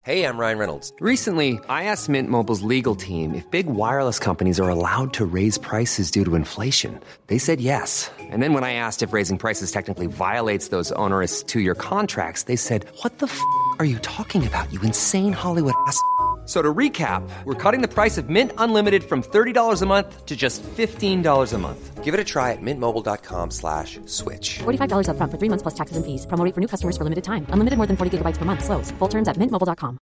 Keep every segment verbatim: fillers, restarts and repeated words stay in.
Hey, I'm Ryan Reynolds. Recently, I asked Mint Mobile's legal team if big wireless companies are allowed to raise prices due to inflation. They said yes. And then when I asked if raising prices technically violates those onerous two-year contracts, they said, what the f*** are you talking about, you insane Hollywood ass f- So to recap, we're cutting the price of Mint Unlimited from thirty dollars a month to just fifteen dollars a month. Give it a try at mintmobile.com slash switch. forty-five dollars up front for three months plus taxes and fees. Promo rate for new customers for limited time. Unlimited more than forty gigabytes per month. Slows full terms at mint mobile dot com.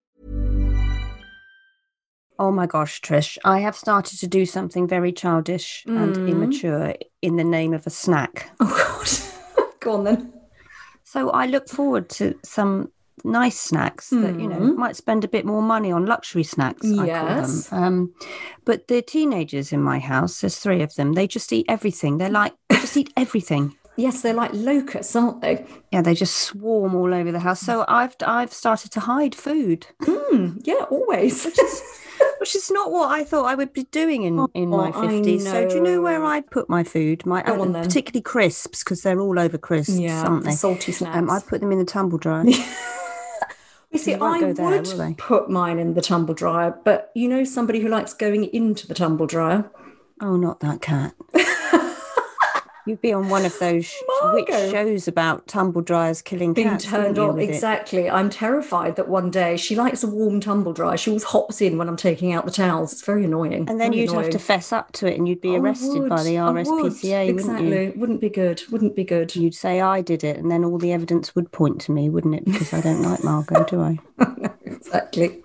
Oh my gosh, Trish, I have started to do something very childish mm. and immature in the name of a snack. Oh God. Go on then. So I look forward to some nice snacks mm. that, you know, might spend a bit more money on, luxury snacks, yes. I call them. Um, but the teenagers in my house, there's three of them, they just eat everything. They're like, they just eat everything. Yes, they're like locusts, aren't they? Yeah, they just swarm all over the house. So I've I've started to hide food. Mm, yeah, always. Which is, which is not what I thought I would be doing in, in oh, my fifties. So do you know where I put my food? My Go on, then. Particularly crisps, because they're all over crisps, yeah, aren't they? Salty snacks. Um, I put them in the tumble dryer. You see, I go there, would will they? put mine in the tumble dryer, but you know somebody who likes going into the tumble dryer? Oh, not that cat. You'd be on one of those Margot. witch shows about tumble dryers killing Being cats. turned on, exactly. It? I'm terrified that one day she likes a warm tumble dryer. She always hops in when I'm taking out the towels. It's very annoying. And then very you'd annoying. have to fess up to it, and you'd be I arrested would. by the R S P C A, would. wouldn't exactly. you? Wouldn't be good. Wouldn't be good. You'd say I did it, and then all the evidence would point to me, wouldn't it? Because I don't like Margot, do I? Exactly.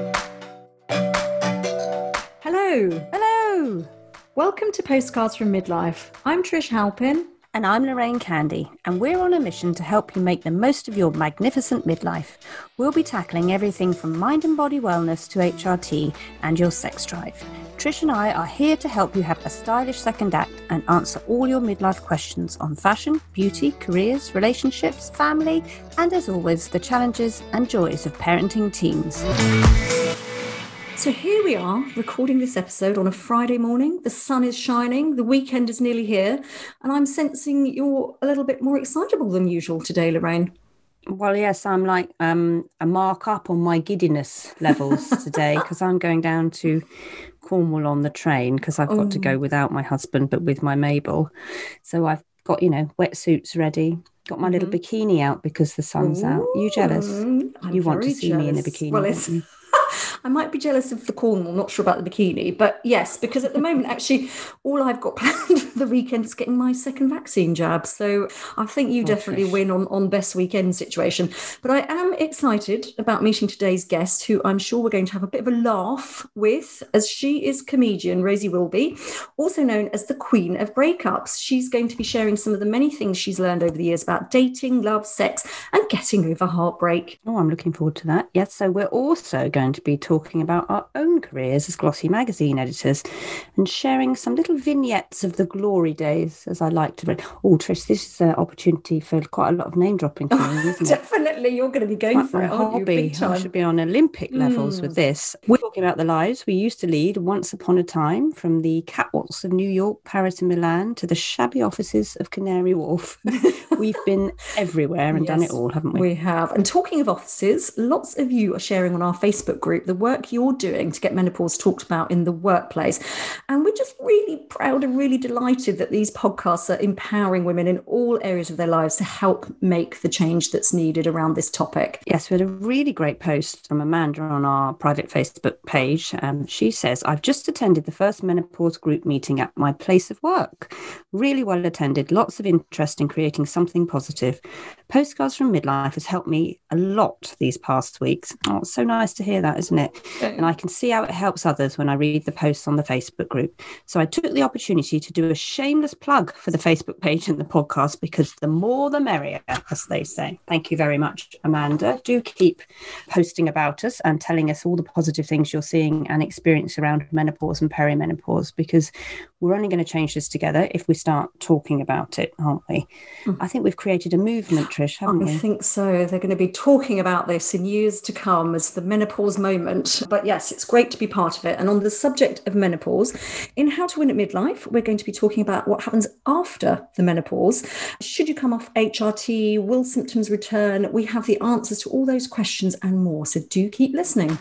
Hello. Hello. Welcome to Postcards from Midlife. I'm Trish Halpin. And I'm Lorraine Candy, and we're on a mission to help you make the most of your magnificent midlife. We'll be tackling everything from mind and body wellness to H R T and your sex drive. Trish and I are here to help you have a stylish second act and answer all your midlife questions on fashion, beauty, careers, relationships, family, and as always, the challenges and joys of parenting teens. So here we are, recording this episode on a Friday morning. The sun is shining, the weekend is nearly here, and I'm sensing you're a little bit more excitable than usual today, Lorraine. Well, yes, I'm like um, a mark up on my giddiness levels today because I'm going down to Cornwall on the train because I've got oh. to go without my husband, but with my Mabel. So I've got, you know, wetsuits ready. Got my mm-hmm. little bikini out because the sun's Ooh, out. Are you jealous? I'm you want to see jealous. me in a bikini? Well, it's... I might be jealous of the Cornwall, not sure about the bikini, but yes, because at the moment, actually, all I've got planned for the weekend is getting my second vaccine jab. So I think you oh, definitely fish. win on, on best weekend situation. But I am excited about meeting today's guest, who I'm sure we're going to have a bit of a laugh with, as she is comedian Rosie Wilby, also known as the Queen of Breakups. She's going to be sharing some of the many things she's learned over the years about dating, love, sex, and getting over heartbreak. Oh, I'm looking forward to that. Yes, so we're also going to be talking about our own careers as Glossy magazine editors and sharing some little vignettes of the glory days, as I like to read. Oh, Trish, this is an opportunity for quite a lot of name dropping for me, isn't it? Definitely, you're going to be going like for it, aren't you? Big time. I should be on Olympic levels mm. with this. We're talking about the lives we used to lead once upon a time, from the catwalks of New York, Paris and Milan to the shabby offices of Canary Wharf. We've been everywhere and yes, done it all, haven't we? We have. And talking of offices, lots of you are sharing on our Facebook group the work you're doing to get menopause talked about in the workplace. And we're just really proud and really delighted that these podcasts are empowering women in all areas of their lives to help make the change that's needed around this topic. Yes, we had a really great post from Amanda on our private Facebook page. Um, she says, I've just attended the first menopause group meeting at my place of work. Really well attended, lots of interest in creating something positive. Postcards from Midlife has helped me a lot these past weeks. Oh, it's so nice to hear that, isn't it? And I can see how it helps others when I read the posts on the Facebook group. So I took the opportunity to do a shameless plug for the Facebook page and the podcast, because the more the merrier, as they say. Thank you very much, Amanda. Do keep posting about us and telling us all the positive things you're seeing and experiencing around menopause and perimenopause, because we're only going to change this together if we start talking about it, aren't we? Mm. I think we've created a movement, Trish, haven't I we? I think so. They're going to be talking about this in years to come as the menopause moment achievement. But yes, it's great to be part of it. And on the subject of menopause, in How to Win at Midlife, we're going to be talking about what happens after the menopause. Should you come off H R T? Will symptoms return? We have the answers to all those questions and more. So do keep listening.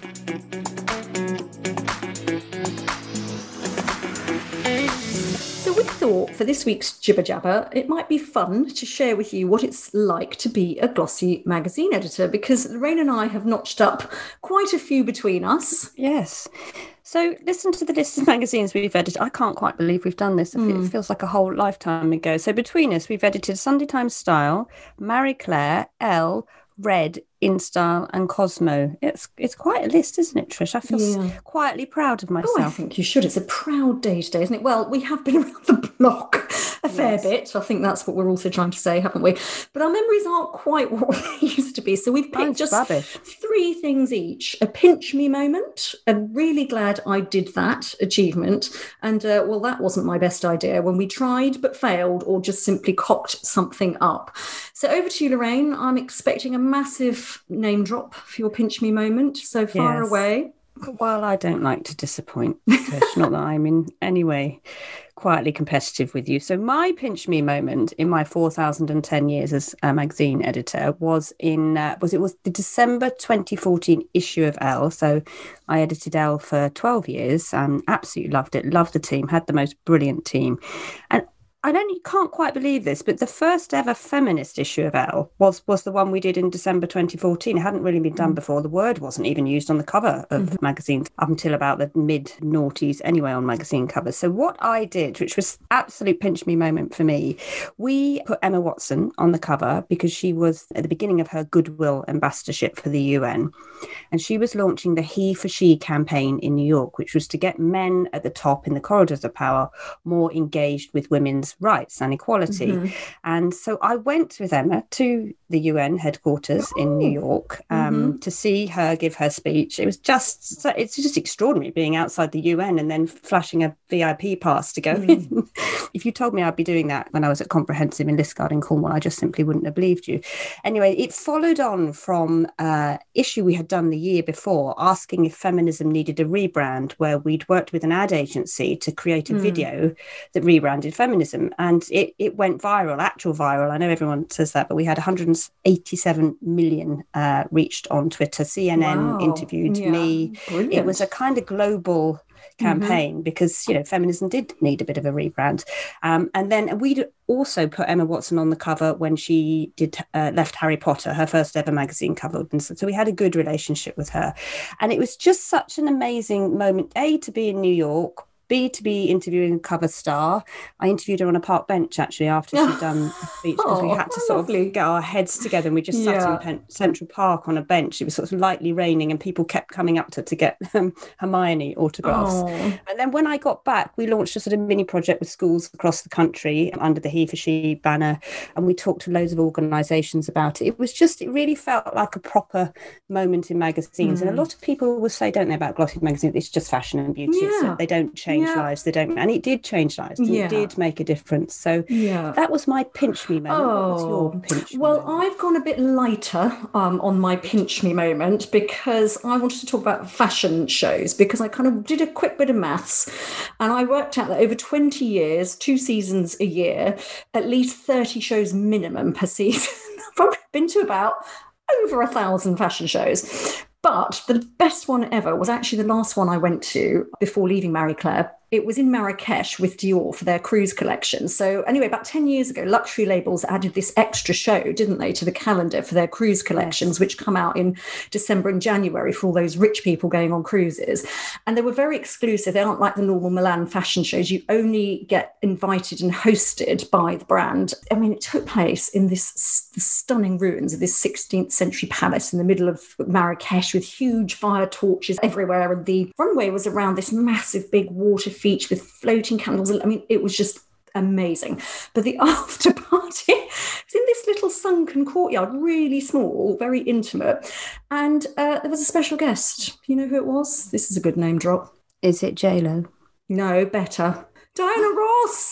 Thought for this week's Jibber Jabber, it might be fun to share with you what it's like to be a glossy magazine editor, because Lorraine and I have notched up quite a few between us. Yes. So listen to the list of magazines we've edited. I can't quite believe we've done this. Mm. It feels like a whole lifetime ago. So between us, we've edited Sunday Times Style, Marie Claire, Elle, Red, InStyle and Cosmo. It's it's quite a list, isn't it, Trish? I feel yeah. quietly proud of myself. Oh, I think you should. It's a proud day today, isn't it? Well, we have been around the block a fair yes. bit. I think that's what we're also trying to say, haven't we? But our memories aren't quite what they used to be. So we've picked Mine's just rubbish. three things each. A pinch me moment. I'm really glad I did that achievement. And, uh, well, that wasn't my best idea when we tried but failed, or just simply cocked something up. So over to you, Lorraine. I'm expecting a massive name drop for your pinch me moment. So far yes. away. Well, I don't like to disappoint, Trish. Not that I'm in any way quietly competitive with you. So my pinch me moment in my four thousand ten years as a magazine editor was in uh, was it was the December twenty fourteen issue of Elle. So I edited Elle for twelve years and absolutely loved it. Loved the team. Had the most brilliant team. And I don't, you can't quite believe this, but the first ever feminist issue of Elle was was the one we did in December twenty fourteen. It hadn't really been done before. The word wasn't even used on the cover of mm-hmm. magazines up until about the mid-noughties anyway on magazine covers. So what I did, which was absolute pinch me moment for me, we put Emma Watson on the cover because she was at the beginning of her goodwill ambassadorship for the U N. And she was launching the He for She campaign in New York, which was to get men at the top in the corridors of power more engaged with women's rights and equality. Mm-hmm. And so I went with Emma to the U N headquarters oh. in New York um, mm-hmm. to see her give her speech. It was just, it's just extraordinary being outside the U N and then flashing a V I P pass to go mm. in. If you told me I'd be doing that when I was at Comprehensive in Liskeard in Cornwall, I just simply wouldn't have believed you. Anyway, it followed on from an issue we had done the year before, asking if feminism needed a rebrand, where we'd worked with an ad agency to create a mm. video that rebranded feminism. And it, it went viral, actual viral. I know everyone says that, but we had one hundred eighty-seven million uh, reached on Twitter. C N N wow. interviewed yeah. me. Brilliant. It was a kind of global campaign mm-hmm. because, you know, feminism did need a bit of a rebrand. Um, and then we'd also put Emma Watson on the cover when she did uh, left Harry Potter, her first ever magazine cover. And so, so we had a good relationship with her. And it was just such an amazing moment, A, to be in New York, B, to be interviewing a cover star. I interviewed her on a park bench, actually, after she'd done a speech, because oh, we had to sort lovely. of get our heads together, and we just yeah. sat in Pen- Central Park on a bench. It was sort of lightly raining, and people kept coming up to to get um, Hermione autographs. Oh. And then when I got back, we launched a sort of mini project with schools across the country under the He for She banner, and we talked to loads of organisations about it. It was just, it really felt like a proper moment in magazines. Mm. And a lot of people will say, don't know about glossy magazines, it's just fashion and beauty. Yeah. So they don't change yeah. lives, they don't, and it did change lives. Yeah. It did make a difference. So yeah. that was my pinch me moment. Oh. What was your pinch me well, moment? I've gone a bit lighter um, on my pinch me moment, because I wanted to talk about fashion shows, because I kind of did a quick bit of maths, and I worked out that over twenty years, two seasons a year, at least thirty shows minimum per season. I've probably been to about over a thousand fashion shows. But the best one ever was actually the last one I went to before leaving Marie Claire. It was in Marrakesh with Dior for their cruise collection. So anyway, about ten years ago, luxury labels added this extra show, didn't they, to the calendar for their cruise collections, yes. which come out in December and January for all those rich people going on cruises. And they were very exclusive. They aren't like the normal Milan fashion shows. You only get invited and hosted by the brand. I mean, it took place in this st- stunning ruins of this sixteenth century palace in the middle of Marrakesh, with huge fire torches everywhere. And the runway was around this massive big water feature with floating candles. I mean, it was just amazing. But the after party was in this little sunken courtyard, really small, very intimate. And uh, there was a special guest. You know who it was? This is a good name drop. Is it J Lo? No, better. Diana Ross.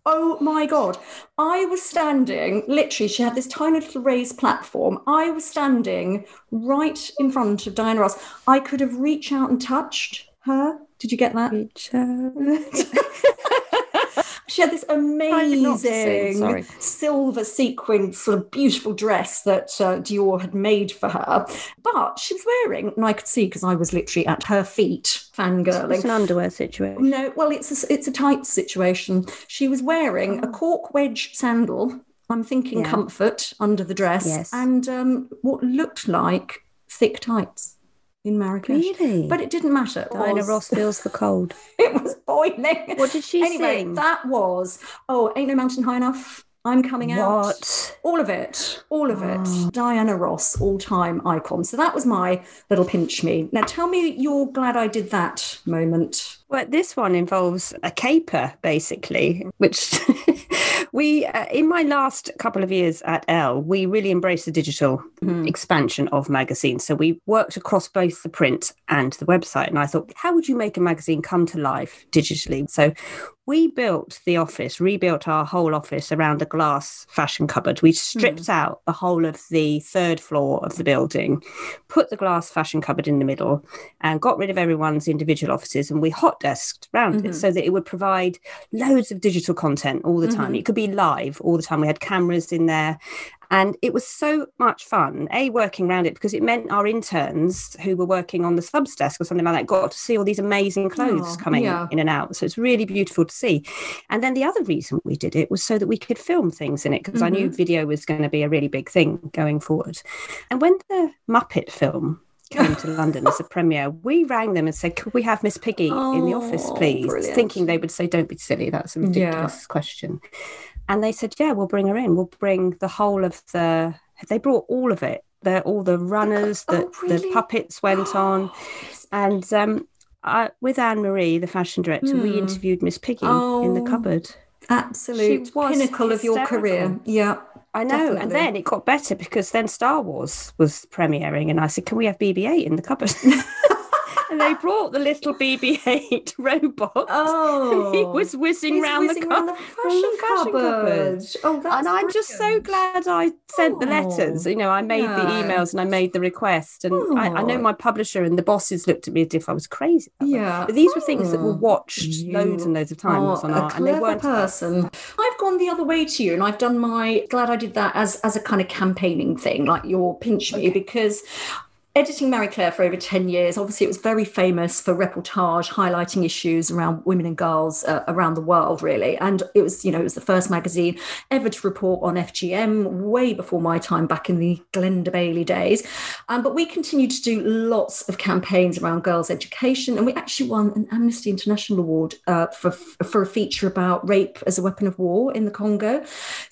Oh my God. I was standing, literally, she had this tiny little raised platform. I was standing right in front of Diana Ross. I could have reached out and touched her. Did you get that? Reach out. She had this amazing Sorry. silver sequin sort of beautiful dress that uh, Dior had made for her. But she was wearing, and I could see because I was literally at her feet, fangirling. It's an underwear situation. No, well, it's a, it's a tight situation. She was wearing a cork wedge sandal. I'm thinking Yeah. comfort under the dress. Yes. And um, what looked like thick tights in Marrakesh. Really? But it didn't matter. It Diana was- Ross feels the cold. It was boiling. What did she anyway, sing? that was, oh, Ain't No Mountain High Enough. I'm Coming Out. What? All of it. All of it. Oh. Diana Ross, all-time icon. So that was my little pinch me. Now tell me your glad I did that moment. Well, this one involves a caper, basically, which we, uh, in my last couple of years at Elle, we really embraced the digital Mm. expansion of magazines. So we worked across both the print and the website. And I thought, how would you make a magazine come to life digitally? So we built the office, rebuilt our whole office around a glass fashion cupboard. We stripped Mm. out the whole of the third floor of the building, put the glass fashion cupboard in the middle, and got rid of everyone's individual offices. And we hot desked around Mm-hmm. it so that it would provide loads of digital content all the time. Mm-hmm. It could be live all the time. We had cameras in there. And it was so much fun, A, working around it, because it meant our interns who were working on the subs desk or something like that got to see all these amazing clothes Oh, coming yeah. in and out. So it's really beautiful to see. And then the other reason we did it was so that we could film things in it, because I knew Mm-hmm. video was going to be a really big thing going forward. And when the Muppet film came to London as a premiere, we rang them and said, could we have Miss Piggy in the office, Oh, please? brilliant. Thinking they would say, don't be silly, that's a ridiculous question. And they said, yeah, we'll bring her in. We'll bring the whole of the, they brought all of it. The, all the runners, the, Oh, really? the puppets went on. And um, I, with Anne-Marie, the fashion director, we interviewed Miss Piggy in the Oh, cupboard. Absolute She was pinnacle of your hysterical. career. Yeah. I know. Definitely. And then it got better because then Star Wars was premiering. And I said, can we have B B eight in the cupboard? And they brought the little B B eight robot. Oh, and he was whizzing he's round whizzing the, round cu- the round fashion the fashion cupboard. Oh, that's and I'm just so brilliant. glad I sent the letters. Oh, You know, I made the yeah. emails and I made the request. And I, I know Oh. my publisher and the bosses looked at me as if I was crazy. Yeah. But these were things that were Oh, watched you loads and loads of times are on a our, and they clever weren't person. I've gone the other way to you, and I've done my glad I did that as as a kind of campaigning thing, like your pinch me, because editing Marie Claire for over ten years, obviously it was very famous for reportage highlighting issues around women and girls uh, around the world, really. And it was, you know, it was the first magazine ever to report on F G M, way before my time back in the Glenda Bailey days. Um, but we continued to do lots of campaigns around girls' education, and we actually won an Amnesty International award uh, for, for a feature about rape as a weapon of war in the Congo.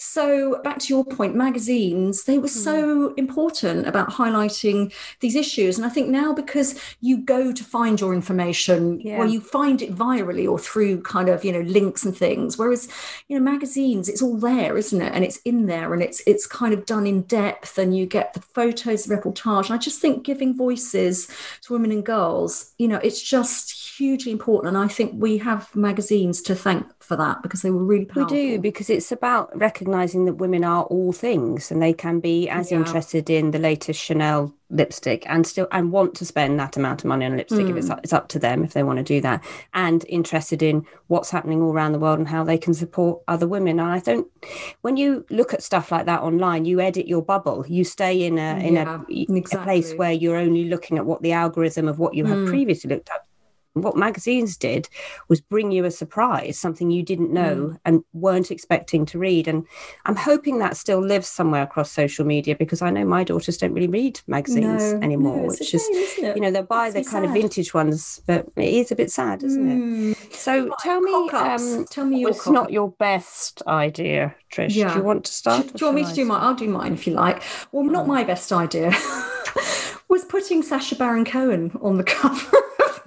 So back to your point, magazines, they were so important about highlighting these issues. And I think now, because you go to find your information, Yeah. well, you find it virally or through kind of, you know, links and things. Whereas, you know, magazines, it's all there, isn't it? And it's in there, and it's it's kind of done in depth, and you get the photos, the reportage. And I just think giving voices to women and girls, you know, it's just hugely important. And I think we have magazines to thank for that, because they were really We powerful. do, because it's about recognising that women are all things, and they can be as Yeah. interested in the latest Chanel lipstick and still and want to spend that amount of money on lipstick if Hmm. it's up, it's up to them if they want to do that, and interested in what's happening all around the world and how they can support other women. And I don't, when you look at stuff like that online, you edit your bubble, you stay in a in Yeah, a, a place exactly. where you're only looking at what the algorithm of what you have Mm. previously looked at. What magazines did was bring you a surprise, something you didn't know Mm. and weren't expecting to read. And I'm hoping that still lives somewhere across social media, because I know my daughters don't really read magazines No, anymore, no, it's a which is, shame, isn't it? you know, they'll buy Makes the me kind of sad. vintage ones, but it is a bit sad, isn't Mm. it? So tell me, Cock-ups. um, Tell me your it's not cock-up. your best idea, Trish. Yeah. Do you want to start? Do, do you want me to do mine? I'll do mine if you like. Well, not my best idea was putting Sacha Baron Cohen on the cover of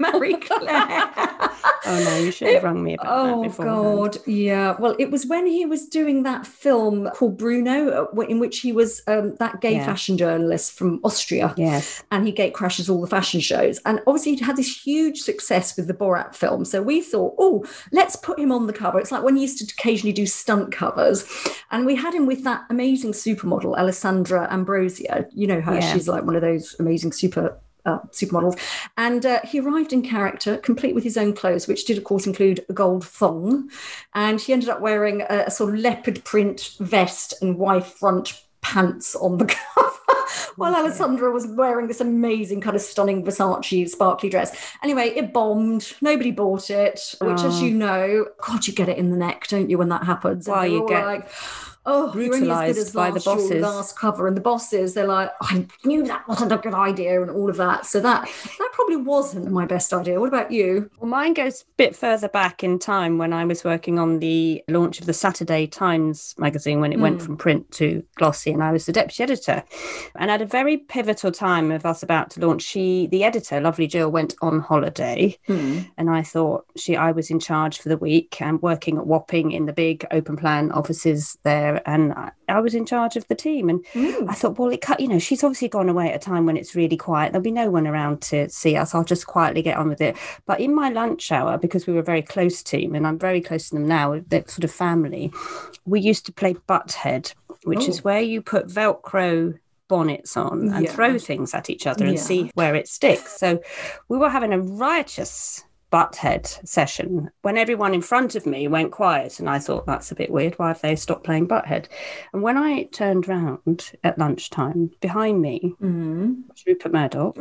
Marie Claire. Oh no, you should have rung me about oh, that beforehand. Oh God, yeah. Well, it was when he was doing that film called Bruno, in which he was um, that gay Yeah. fashion journalist from Austria. Yes. And he gate crashes all the fashion shows. And obviously he'd had this huge success with the Borat film. So we thought, oh, let's put him on the cover. It's like when he used to occasionally do stunt covers. And we had him with that amazing supermodel, Alessandra Ambrosio. You know her. Yeah. She's like one of those amazing super Uh, supermodels, and uh, he arrived in character, complete with his own clothes, which did, of course, include a gold thong, and he ended up wearing a, a sort of leopard print vest and wide front pants on the cover, while Okay. Alessandra was wearing this amazing kind of stunning Versace sparkly dress. Anyway, it bombed. Nobody bought it, which, Oh. as you know, God, you get it in the neck, don't you, when that happens? And Well, they're you all get like, oh, you're only as good as brutalised by the last, your bosses. last cover. And the bosses, they're like, I knew that wasn't a good idea and all of that. So that that probably wasn't my best idea. What about you? Well, mine goes a bit further back in time when I was working on the launch of the Saturday Times magazine when it went from print to glossy, and I was the deputy editor. And at a very pivotal time of us about to launch, she, the editor, lovely Jill, went on holiday, and I thought she, I was in charge for the week and working at Wapping in the big open plan offices there, and I, I was in charge of the team. And I thought, well, it cut, you know, she's obviously gone away at a time when it's really quiet. There'll be no one around to see us. I'll just quietly get on with it. But in my lunch hour, because we were a very close team, and I'm very close to them now, they're sort of family, we used to play Butthead, which Oh. is where you put Velcro bonnets on and Yeah. throw things at each other and Yeah. see where it sticks. So we were having a riotous Butthead session when everyone in front of me went quiet, and I thought, that's a bit weird. Why have they stopped playing Butthead? And when I turned round at lunchtime, behind me was Rupert Murdoch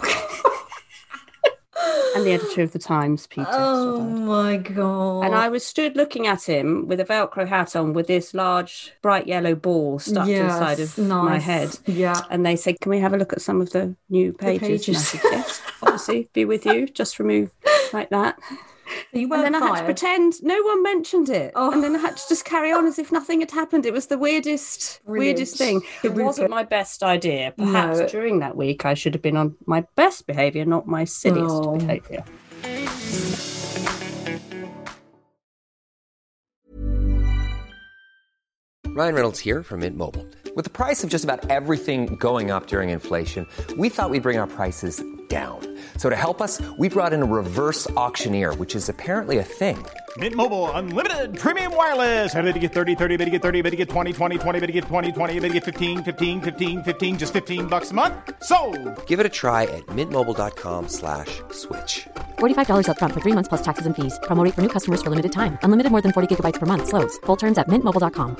and the editor of the Times, Peter Oh Stoddard. my God. And I was stood looking at him with a Velcro hat on with this large bright yellow ball stuck Yes, inside of nice. my head. Yeah. And they said, can we have a look at some of the new pages? And I pages. said, yes, obviously, be with you. Just remove like that. You And weren't then I had to fired. pretend no one mentioned it. Oh. And then I had to just carry on as if nothing had happened. It was the weirdest, Brilliant. weirdest thing. It Rupert. wasn't my best idea. Perhaps No. during that week I should have been on my best behaviour, not my silliest Oh. behaviour. Ryan Reynolds here from Mint Mobile. With the price of just about everything going up during inflation, we thought we'd bring our prices down. So to help us, we brought in a reverse auctioneer, which is apparently a thing. Mint Mobile Unlimited Premium Wireless. How to get thirty, thirty, bit to get thirty, bit to get twenty, twenty, twenty, bit to get twenty, twenty, bit to get fifteen, fifteen, fifteen, fifteen, just fifteen bucks a month? Sold! Give it a try at mintmobile.com slash switch. forty-five dollars up front for three months plus taxes and fees. Promo rate for new customers for limited time. Unlimited more than forty gigabytes per month. Slows full terms at mint mobile dot com.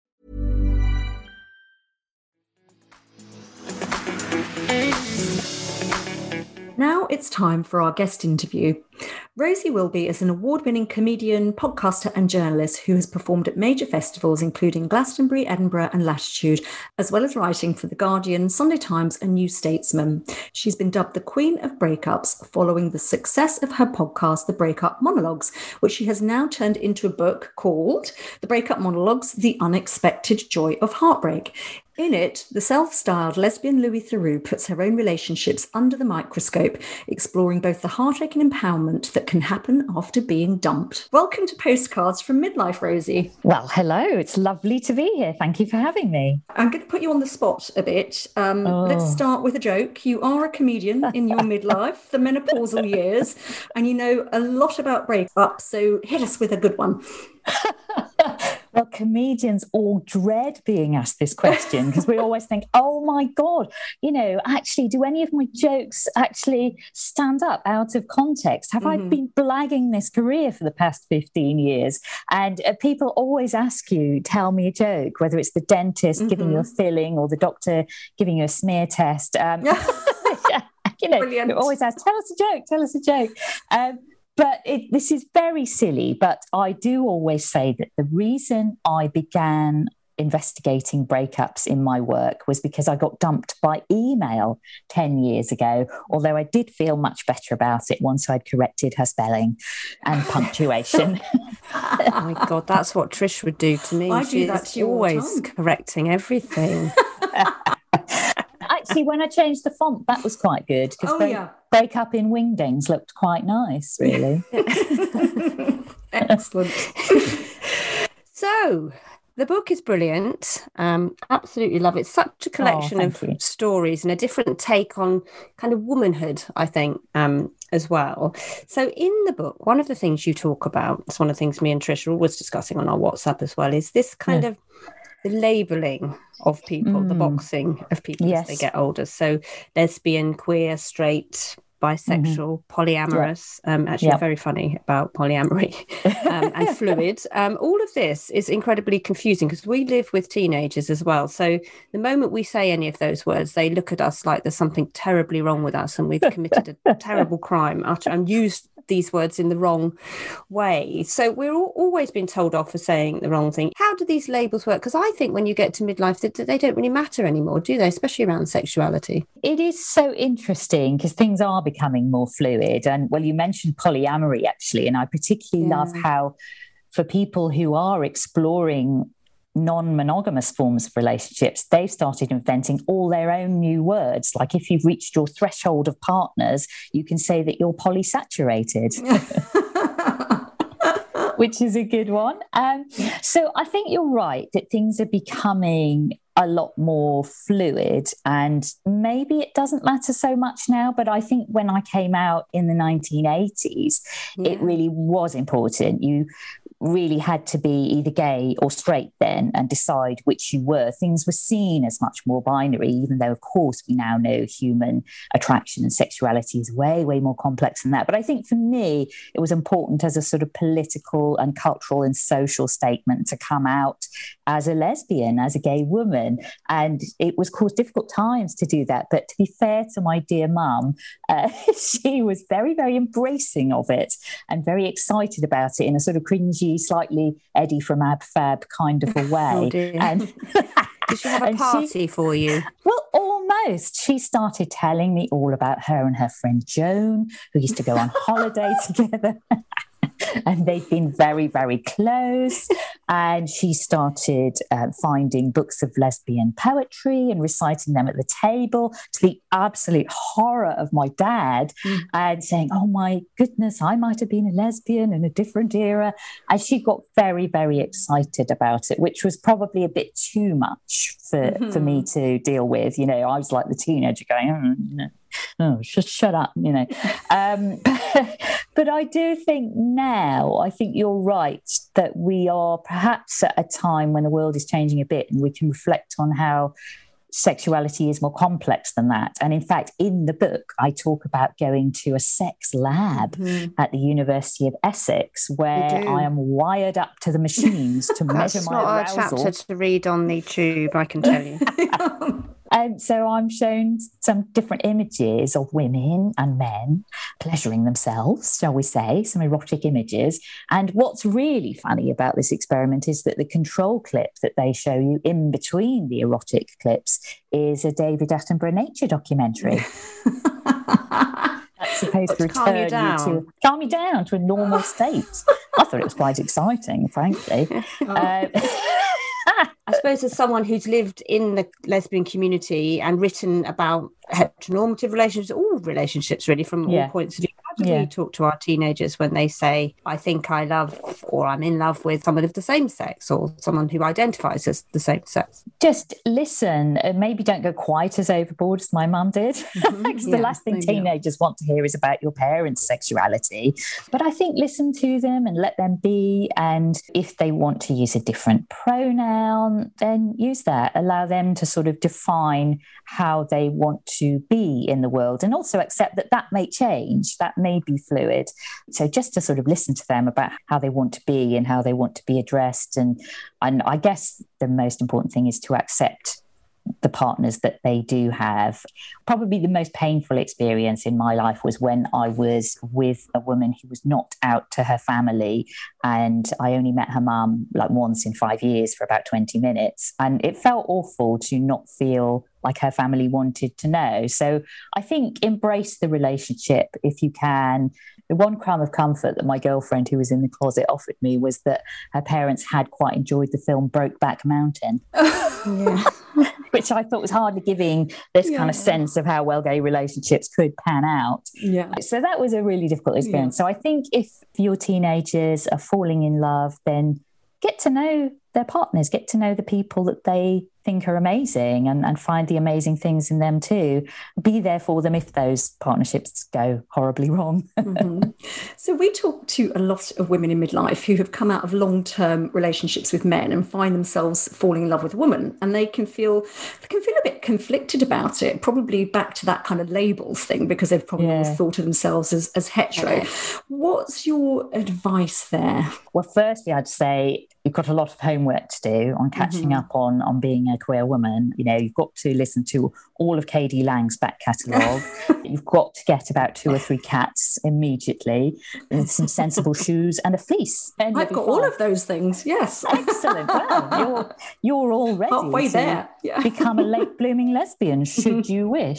Now it's time for our guest interview. Rosie Wilby is an award-winning comedian, podcaster and journalist who has performed at major festivals including Glastonbury, Edinburgh and Latitude, as well as writing for The Guardian, Sunday Times and New Statesman. She's been dubbed the Queen of Breakups following the success of her podcast, The Breakup Monologues, which she has now turned into a book called The Breakup Monologues, The Unexpected Joy of Heartbreak. In it, the self-styled lesbian Louis Theroux puts her own relationships under the microscope, exploring both the heartache and empowerment that can happen after being dumped. Welcome to Postcards from Midlife, Rosie. Well, hello. It's lovely to be here. Thank you for having me. I'm going to put you on the spot a bit. Um, Oh. Let's start with a joke. You are a comedian in your midlife, the menopausal years, and you know a lot about breakups, so hit us with a good one. Well, comedians all dread being asked this question because we always think, oh my God, you know, actually, do any of my jokes actually stand up out of context? Have Mm-hmm. I been blagging this career for the past fifteen years? And uh, people always ask you, tell me a joke, whether it's the dentist Mm-hmm. giving you a filling or the doctor giving you a smear test. Um, you know, Brilliant. you always ask, tell us a joke, tell us a joke. Um, But it, this is very silly, but I do always say that the reason I began investigating breakups in my work was because I got dumped by email ten years ago, although I did feel much better about it once I'd corrected her spelling and punctuation. Oh my God, that's what Trish would do to me. I do She's that to you all the always time. correcting everything. Actually, when I changed the font, that was quite good. 'cause Oh, very, yeah. break up in wingdings looked quite nice, really. Excellent. So, the book is brilliant. Um, absolutely love it. Such a collection oh, of you. stories and a different take on kind of womanhood, I think, um, as well. So in the book, one of the things you talk about, it's one of the things me and Trish are always discussing on our WhatsApp as well, is this kind yeah. of the labelling of people, mm. the boxing of people yes. as they get older. So lesbian, queer, straight, bisexual, mm-hmm. polyamorous, yep. um, actually yep. very funny about polyamory um, and fluid. Um, all of this is incredibly confusing because we live with teenagers as well. So the moment we say any of those words, they look at us like there's something terribly wrong with us and we've committed a terrible crime and used these words in the wrong way. So we're all, always been told off for saying the wrong thing. How do these labels work? Because I think when you get to midlife, they, they don't really matter anymore, do they? Especially around sexuality. It is so interesting because things are becoming more fluid. And well, you mentioned polyamory actually, and I particularly yeah. love how for people who are exploring non-monogamous forms of relationships, they've started inventing all their own new words. Like if you've reached your threshold of partners, you can say that you're polysaturated. Which is a good one. Um, so I think you're right that things are becoming a lot more fluid and maybe it doesn't matter so much now, but I think when I came out in the nineteen eighties, yeah. it really was important. You really had to be either gay or straight then and decide which you were. Things were seen as much more binary, even though, of course, we now know human attraction and sexuality is way, way more complex than that. But I think for me, it was important as a sort of political and cultural and social statement to come out as a lesbian, as a gay woman. And it was, of course, difficult times to do that. But to be fair to my dear mum, uh, she was very, very embracing of it and very excited about it in a sort of cringy, slightly Eddie from Ab Fab kind of a way. Oh dear. And did she have a party she, for you? Well, almost. She started telling me all about her and her friend Joan, who used to go on holiday together. And they've been very, very close. And she started uh, finding books of lesbian poetry and reciting them at the table, to the absolute horror of my dad, mm. and saying, oh my goodness, I might have been a lesbian in a different era. And she got very, very excited about it, which was probably a bit too much for, mm-hmm. for me to deal with. You know, I was like the teenager going, oh, you know, oh, just shut up, you know. Um, but I do think now, I think you're right, that we are perhaps at a time when the world is changing a bit and we can reflect on how sexuality is more complex than that. And in fact, in the book, I talk about going to a sex lab mm-hmm. at the University of Essex, where I am wired up to the machines to measure my arousal. That's not a chapter to read on the tube, I can tell you. And so I'm shown some different images of women and men pleasuring themselves, shall we say, some erotic images. And what's really funny about this experiment is that the control clip that they show you in between the erotic clips is a David Attenborough nature documentary. That's supposed to return you, you to calm you down to a normal state. I thought it was quite exciting, frankly. Oh. Uh, I suppose as someone who's lived in the lesbian community and written about heteronormative relationships, all relationships really from yeah. all points of view, how do yeah. we talk to our teenagers when they say, I think I love or I'm in love with someone of the same sex or someone who identifies as the same sex? Just listen. Maybe don't go quite as overboard as my mum did. Mm-hmm. Because yeah, the last thing teenagers not. want to hear is about your parents' sexuality. But I think listen to them and let them be. And if they want to use a different pronoun, then use that. Allow them to sort of define how they want to be in the world, and also accept that that may change, that may be fluid. So just to sort of listen to them about how they want to be and how they want to be addressed. And, and I guess the most important thing is to accept the partners that they do have. Probably the most painful experience in my life was when I was with a woman who was not out to her family, and I only met her mum like once in five years for about twenty minutes, and it felt awful to not feel like her family wanted to know. So I think embrace the relationship if you can. the one crumb of comfort that my girlfriend who was in the closet offered me was that her parents had quite enjoyed the film Brokeback Mountain, Yeah. which I thought was hardly giving this Yeah. kind of sense of how well gay relationships could pan out. Yeah. So that was a really difficult experience. Yeah. So I think if your teenagers are falling in love, then get to know their partners, get to know the people that they think are amazing, and, and find the amazing things in them too. Be there for them if those partnerships go horribly wrong. Mm-hmm. So we talk to a lot of women in midlife who have come out of long-term relationships with men and find themselves falling in love with a woman, and they can feel they can feel a bit conflicted about it, probably back to that kind of labels thing, because they've probably Yeah. always thought of themselves as, as hetero. What's your advice there? Well, firstly, I'd say you've got a lot of homework to do on catching Mm-hmm. up on, on being a queer woman. You know, you've got to listen to all of K D Lang's back catalogue. You've got to get about two or three cats immediately, with some sensible shoes and a fleece. And I've you'll got be all fine. of those things, yes. Excellent. Well, you're, you're all ready Halfway to there, yeah. become a late blooming lesbian, should you wish.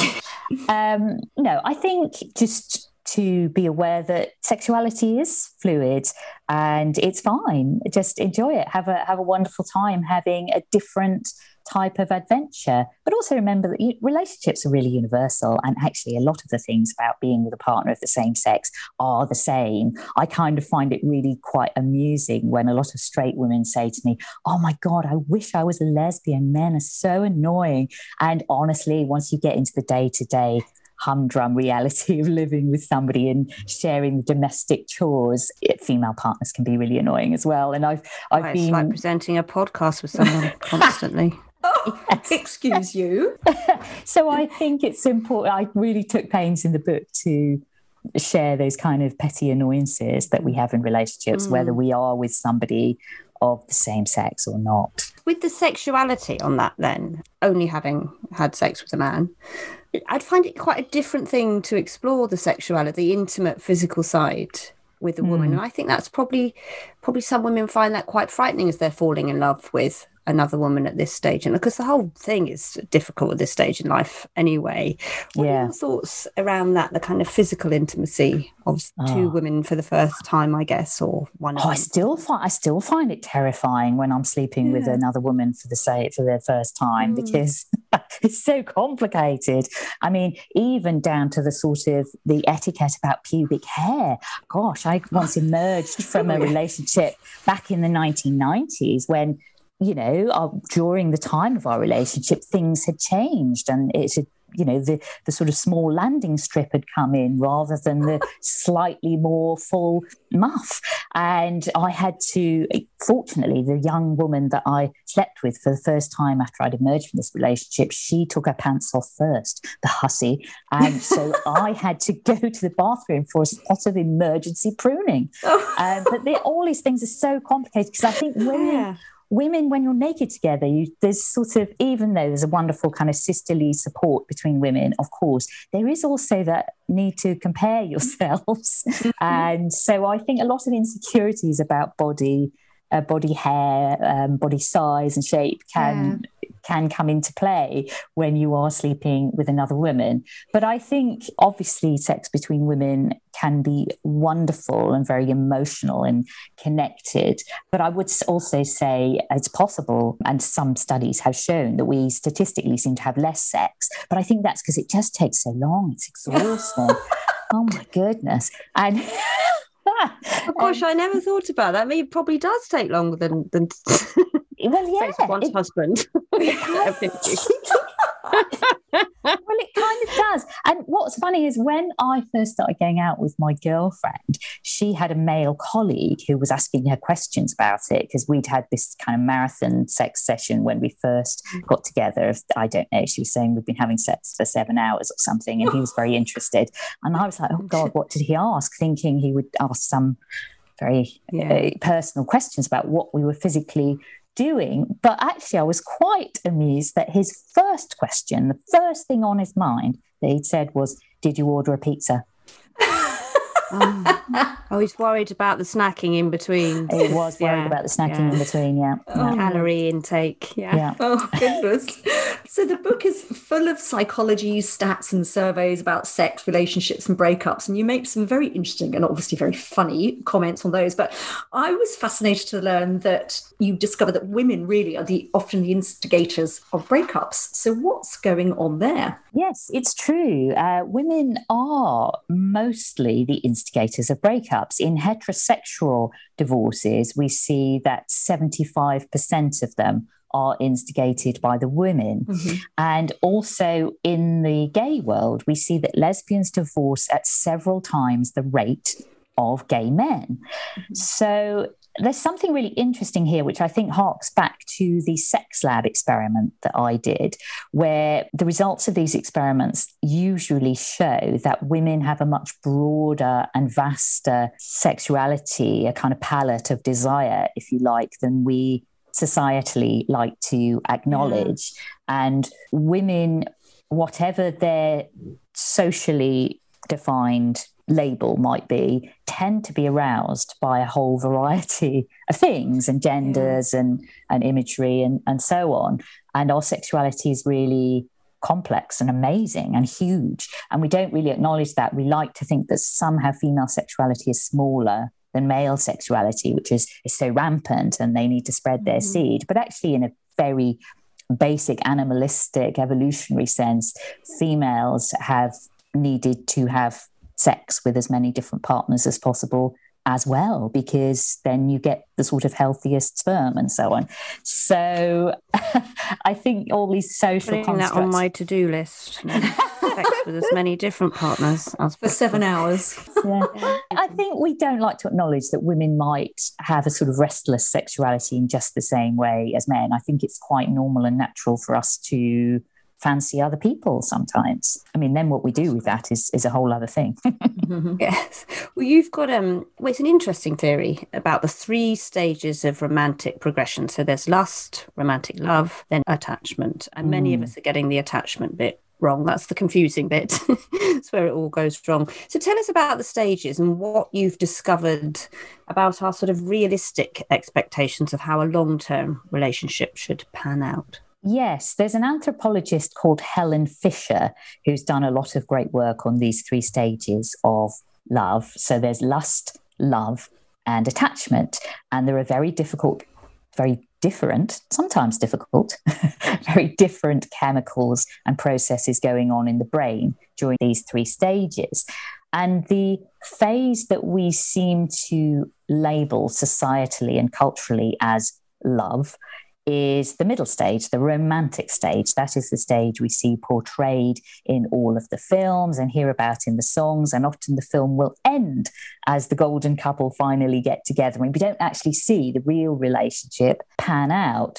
Um, no, I think just to be aware that sexuality is fluid and it's fine. Just enjoy it. Have a have a wonderful time having a different type of adventure. But also remember that you, relationships are really universal, and actually a lot of the things about being with a partner of the same sex are the same. I kind of find it really quite amusing when a lot of straight women say to me, oh my God, I wish I was a lesbian. Men are so annoying. And honestly, once you get into the day-to-day humdrum reality of living with somebody and sharing the domestic chores, female partners can be really annoying as well. And I've I've Well, been it's like presenting a podcast with someone constantly. Oh, excuse you. So I think it's important. I really took pains in the book to share those kind of petty annoyances that we have in relationships, Mm. whether we are with somebody of the same sex or not. With the sexuality on that, then, only having had sex with a man, I'd find it quite a different thing to explore the sexuality, the intimate physical side with a woman. Mm. And I think that's probably probably some women find that quite frightening as they're falling in love with another woman at this stage, and because the whole thing is difficult at this stage in life anyway. What Yeah. are your thoughts around that, the kind of physical intimacy of two Oh. women for the first time, I guess, or one of Oh, I them? still find I still find it terrifying when I'm sleeping with Yeah. another woman for the say for the first time, Mm. because it's so complicated. I mean, even down to the sort of the etiquette about pubic hair. Gosh, I once emerged from a relationship back in the nineteen nineties when, you know, uh, during the time of our relationship, things had changed, and it had, you know, the, the sort of small landing strip had come in rather than the slightly more full muff. And I had to, fortunately, the young woman that I slept with for the first time after I'd emerged from this relationship, she took her pants off first, the hussy. And so I had to go to the bathroom for a spot of emergency pruning. Oh. Um, but they, all these things are so complicated, because I think women... Yeah. Women, when you're naked together, you, there's sort of, even though there's a wonderful kind of sisterly support between women, of course, there is also that need to compare yourselves. And so I think a lot of insecurities about body, uh, body hair, um, body size and shape can can come into play when you are sleeping with another woman. But I think obviously sex between women can be wonderful and very emotional and connected. But I would also say it's possible, and some studies have shown, that we statistically seem to have less sex. But I think that's because it just takes so long. It's exhausting. Oh my goodness. And Oh, gosh, I never thought about that. I mean, it probably does take longer than than well, yeah, sex with one's it- husband. Well, it kind of does. And what's funny is when I first started going out with my girlfriend, she had a male colleague who was asking her questions about it, because we'd had this kind of marathon sex session when we first got together. I don't know, she was saying we'd been having sex for seven hours or something, and he was very interested. And I was like, oh God, what did he ask? Thinking he would ask some very Yeah. uh, personal questions about what we were physically doing. But actually, I was quite amused that his first question, the first thing on his mind that he'd said was, did you order a pizza? Oh, I was worried about the snacking in between. It was worried Yeah, about the snacking yeah. in between, yeah. Oh, Calorie intake. Yeah. Yeah. Oh, goodness. So the book is full of psychology, stats and surveys about sex, relationships and breakups. And you make some very interesting and obviously very funny comments on those. But I was fascinated to learn that you discovered that women really are the often the instigators of breakups. So what's going on there? Yes, it's true. Uh, women are mostly the instigators of breakups. In heterosexual divorces, we see that seventy-five percent of them are instigated by the women. Mm-hmm. And also in the gay world, we see that lesbians divorce at several times the rate of gay men. Mm-hmm. So there's something really interesting here, which I think harks back to the sex lab experiment that I did, where the results of these experiments usually show that women have a much broader and vaster sexuality, a kind of palette of desire, if you like, than we societally like to acknowledge. Yeah. And women, whatever their socially defined label might be, tend to be aroused by a whole variety of things and genders yeah. and, and imagery and, and so on. And our sexuality is really complex and amazing and huge. And we don't really acknowledge that. We like to think that somehow female sexuality is smaller than male sexuality, which is, is so rampant and they need to spread their mm-hmm. seed. But actually, in a very basic animalistic evolutionary sense, females have needed to have sex with as many different partners as possible as well, because then you get the sort of healthiest sperm and so on. So I think all these social Putting constructs... that on my to-do list. Sex with as many different partners as for seven hours. Yeah. I think we don't like to acknowledge that women might have a sort of restless sexuality in just the same way as men. I think it's quite normal and natural for us to fancy other people sometimes. I mean, then what we do with that is is a whole other thing. Yes. Well, you've got um well, it's an interesting theory about the three stages of romantic progression. So there's lust, romantic love, then attachment. And many mm. of us are getting the attachment bit wrong. That's the confusing bit. It's where it all goes wrong. So tell us about the stages and what you've discovered about our sort of realistic expectations of how a long-term relationship should pan out. Yes, there's an anthropologist called Helen Fisher who's done a lot of great work on these three stages of love. So there's lust, love, and attachment. And there are very difficult, very different, sometimes difficult, very different chemicals and processes going on in the brain during these three stages. And the phase that we seem to label societally and culturally as love is the middle stage, the romantic stage. That is the stage we see portrayed in all of the films and hear about in the songs. And often the film will end as the golden couple finally get together. And we don't actually see the real relationship pan out.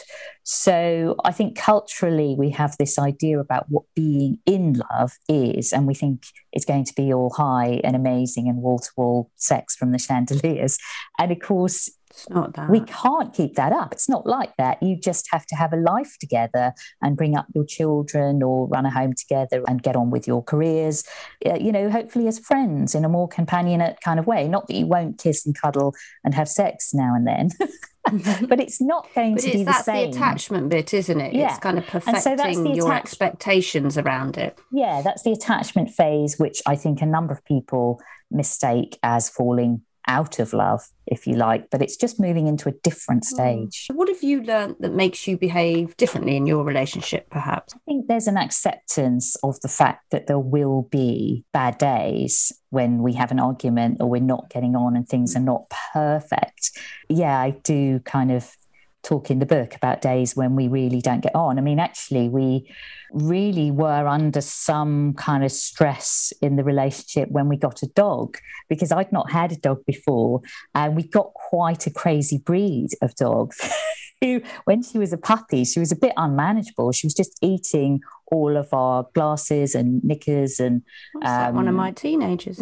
So I think culturally we have this idea about what being in love is. And we think it's going to be all high and amazing and wall-to-wall sex from the chandeliers. And of course, it's not that. We can't keep that up. It's not like that. You just have to have a life together and bring up your children or run a home together and get on with your careers, uh, you know, hopefully as friends in a more companionate kind of way. Not that you won't kiss and cuddle and have sex now and then, but it's not going but to be the that's same. That's the attachment bit, isn't it? Yeah. It's kind of perfecting so your attach- expectations around it. Yeah, that's the attachment phase, which I think a number of people mistake as falling out of love, if you like, but it's just moving into a different stage. What have you learned that makes you behave differently in your relationship, perhaps? I think there's an acceptance of the fact that there will be bad days when we have an argument or we're not getting on and things are not perfect. Yeah, I do kind of talk in the book about days when we really don't get on. I mean, actually, we really were under some kind of stress in the relationship when we got a dog, because I'd not had a dog before, and we got quite a crazy breed of dog who, when she was a puppy, she was a bit unmanageable. She was just eating all of our glasses and knickers and What's um, that one of my teenagers.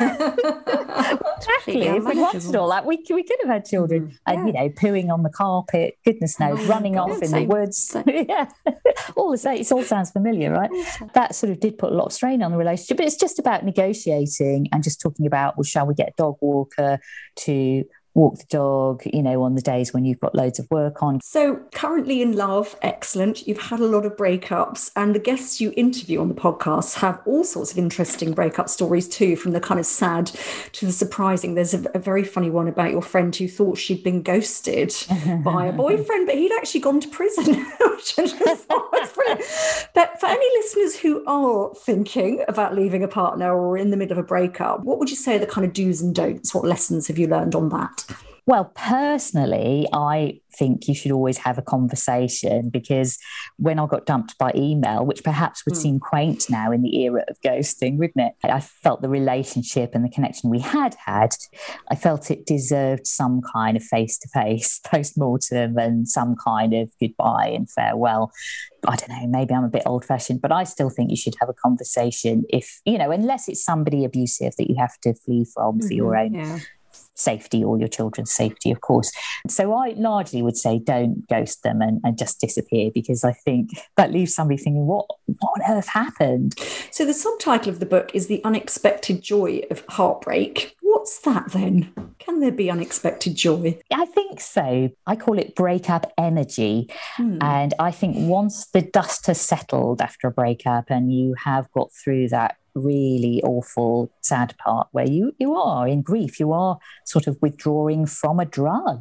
Exactly. If we wanted all that, we, we could have had children. Mm, yeah. And, you know, pooing on the carpet, goodness knows, oh, running God, off in same, the woods. Yeah. all the same, it all sounds familiar, right? That sort of did put a lot of strain on the relationship. But it's just about negotiating and just talking about, well, shall we get a dog walker to walk the dog, you know, on the days when you've got loads of work on. So currently in love, excellent. You've had a lot of breakups, and the guests you interview on the podcast have all sorts of interesting breakup stories too, from the kind of sad to the surprising. There's a, a very funny one about your friend who thought she'd been ghosted by a boyfriend, but he'd actually gone to prison, which I just thought was brilliant. But for any listeners who are thinking about leaving a partner or in the middle of a breakup, what would you say are the kind of do's and don'ts? What lessons have you learned on that? Well, personally, I think you should always have a conversation, because when I got dumped by email, which perhaps would mm. seem quaint now in the era of ghosting, wouldn't it? I felt the relationship and the connection we had had, I felt it deserved some kind of face-to-face post-mortem and some kind of goodbye and farewell. I don't know, maybe I'm a bit old-fashioned, but I still think you should have a conversation if, you know, unless it's somebody abusive that you have to flee from for mm-hmm, your own yeah. safety or your children's safety, of course. So I largely would say don't ghost them and, and just disappear, because I think that leaves somebody thinking, what, what on earth happened? So the subtitle of the book is The Unexpected Joy of Heartbreak. What's that then? Can there be unexpected joy? I think so. I call it breakup energy. Hmm. And I think once the dust has settled after a breakup and you have got through that really awful, sad part where you, you are in grief, you are sort of withdrawing from a drug.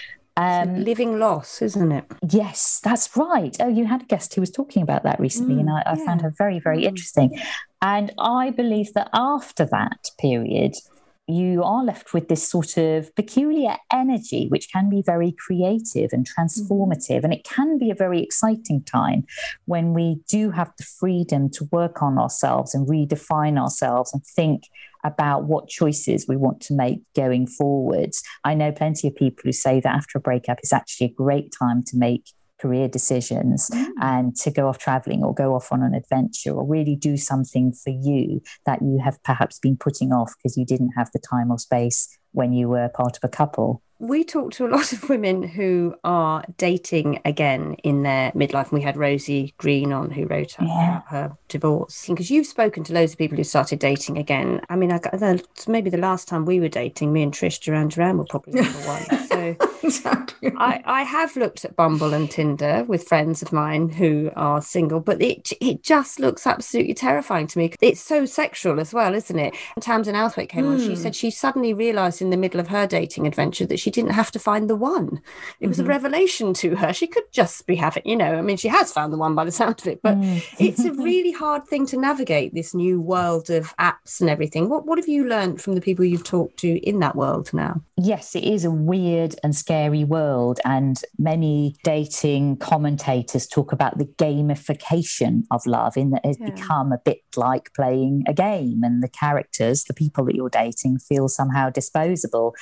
Um, living loss, isn't it? Yes, that's right. Oh, you had a guest who was talking about that recently, mm, and I, I yeah. found her very, very mm. interesting. And I believe that after that period, you are left with this sort of peculiar energy, which can be very creative and transformative. Mm. And it can be a very exciting time when we do have the freedom to work on ourselves and redefine ourselves and think about what choices we want to make going forwards. I know plenty of people who say that after a breakup is actually a great time to make career decisions mm. and to go off traveling or go off on an adventure or really do something for you that you have perhaps been putting off because you didn't have the time or space when you were part of a couple. We talk to a lot of women who are dating again in their midlife. And we had Rosie Green on, who wrote yeah. about her divorce. Because you've spoken to loads of people who started dating again. I mean, I got, the, maybe the last time we were dating, me and Trish Duran Duran were probably number one. So exactly. I, I have looked at Bumble and Tinder with friends of mine who are single, but it it just looks absolutely terrifying to me. It's so sexual as well, isn't it? When Tamsin Outhwaite came mm. on, she said she suddenly realised in the middle of her dating adventure that she didn't have to find the one. It was mm-hmm. a revelation to her. She could just be having, you know, I mean, she has found the one by the sound of it, but mm. it's a really hard thing to navigate, this new world of apps and everything. What what have you learned from the people you've talked to in that world now? Yes, it is a weird and scary world, and many dating commentators talk about the gamification of love, in that it's yeah. become a bit like playing a game, and the characters, the people that you're dating, feel somehow disposable.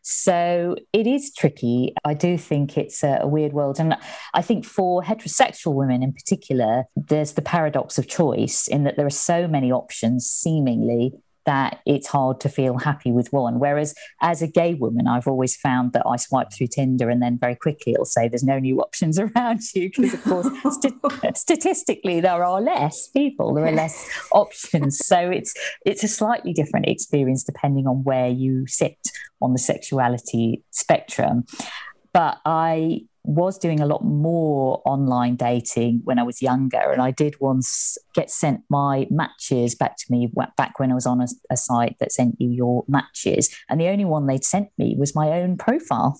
So it is tricky. I do think it's a, a weird world. And I think for heterosexual women in particular, there's the paradox of choice in that there are so many options, seemingly, that it's hard to feel happy with one. Whereas as a gay woman, I've always found that I swipe through Tinder and then very quickly it'll say there's no new options around you, because of course st- statistically there are less people, there are less options. So it's it's a slightly different experience depending on where you sit on the sexuality spectrum. But I was doing a lot more online dating when I was younger, and I did once get sent my matches back to me back when I was on a, a site that sent you your matches, and the only one they'd sent me was my own profile.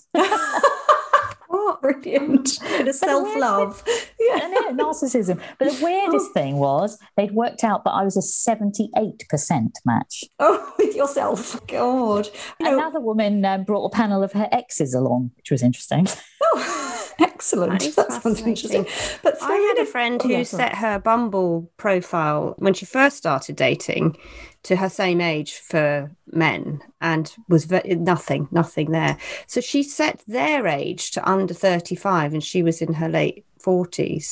Oh, brilliant. Bit of self-love. Yeah. I know, narcissism. But the weirdest oh. thing was they'd worked out that I was a seventy-eight percent match. Oh, with yourself. God. You know, Another woman um, brought a panel of her exes along, which was interesting. Oh, excellent. That, that sounds interesting. But I had a friend who oh, yeah, set her Bumble profile when she first started dating to her same age for men, and was ve- nothing, nothing there. So she set their age to under thirty-five, and she was in her late forties.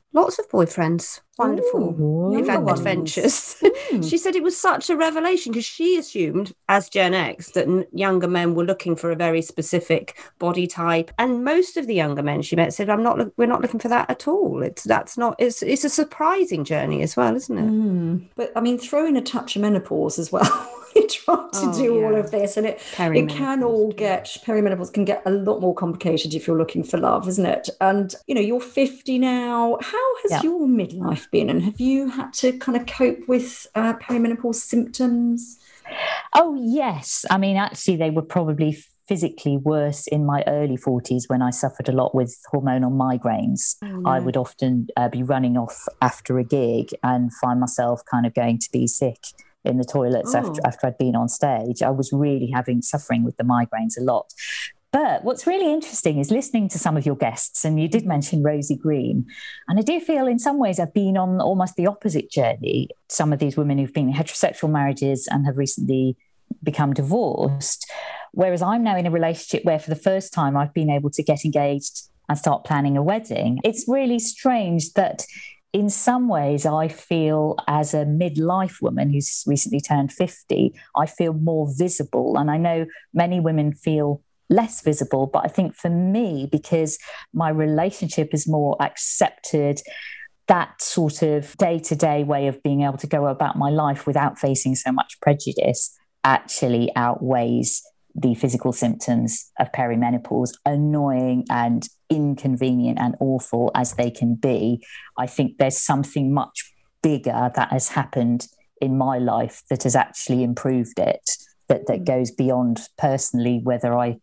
lots of boyfriends. Wonderful. Ooh, They've had ones. adventures. She said it was such a revelation because she assumed, as Gen X, that n- younger men were looking for a very specific body type. And most of the younger men she met said, "I'm not. Look- we're not looking for that at all. It's that's not. It's it's a surprising journey as well, isn't it?" Mm. But I mean, throw in a touch of menopause as well. You try to Oh, do all yeah. of this, and it it can Perimenopause, all too. get perimenopause can get a lot more complicated if you're looking for love, isn't it? And you know, you're fifty now. How has Yeah. your midlife been, and have you had to kind of cope with uh, perimenopause symptoms? Oh, yes. I mean, actually, they were probably physically worse in my early forties when I suffered a lot with hormonal migraines. Oh, no. I would often uh, be running off after a gig and find myself kind of going to be sick in the toilets Oh. after, after I'd been on stage. I was really having suffering with the migraines a lot. But what's really interesting is listening to some of your guests, and you did mention Rosie Green, and I do feel in some ways I've been on almost the opposite journey. Some of these women who've been in heterosexual marriages and have recently become divorced, whereas I'm now in a relationship where for the first time I've been able to get engaged and start planning a wedding. It's really strange that in some ways I feel as a midlife woman who's recently turned fifty, I feel more visible. And I know many women feel less visible, but I think for me, because my relationship is more accepted, that sort of day-to-day way of being able to go about my life without facing so much prejudice actually outweighs the physical symptoms of perimenopause, annoying and inconvenient and awful as they can be. I think there's something much bigger that has happened in my life that has actually improved it, that, that goes beyond personally whether I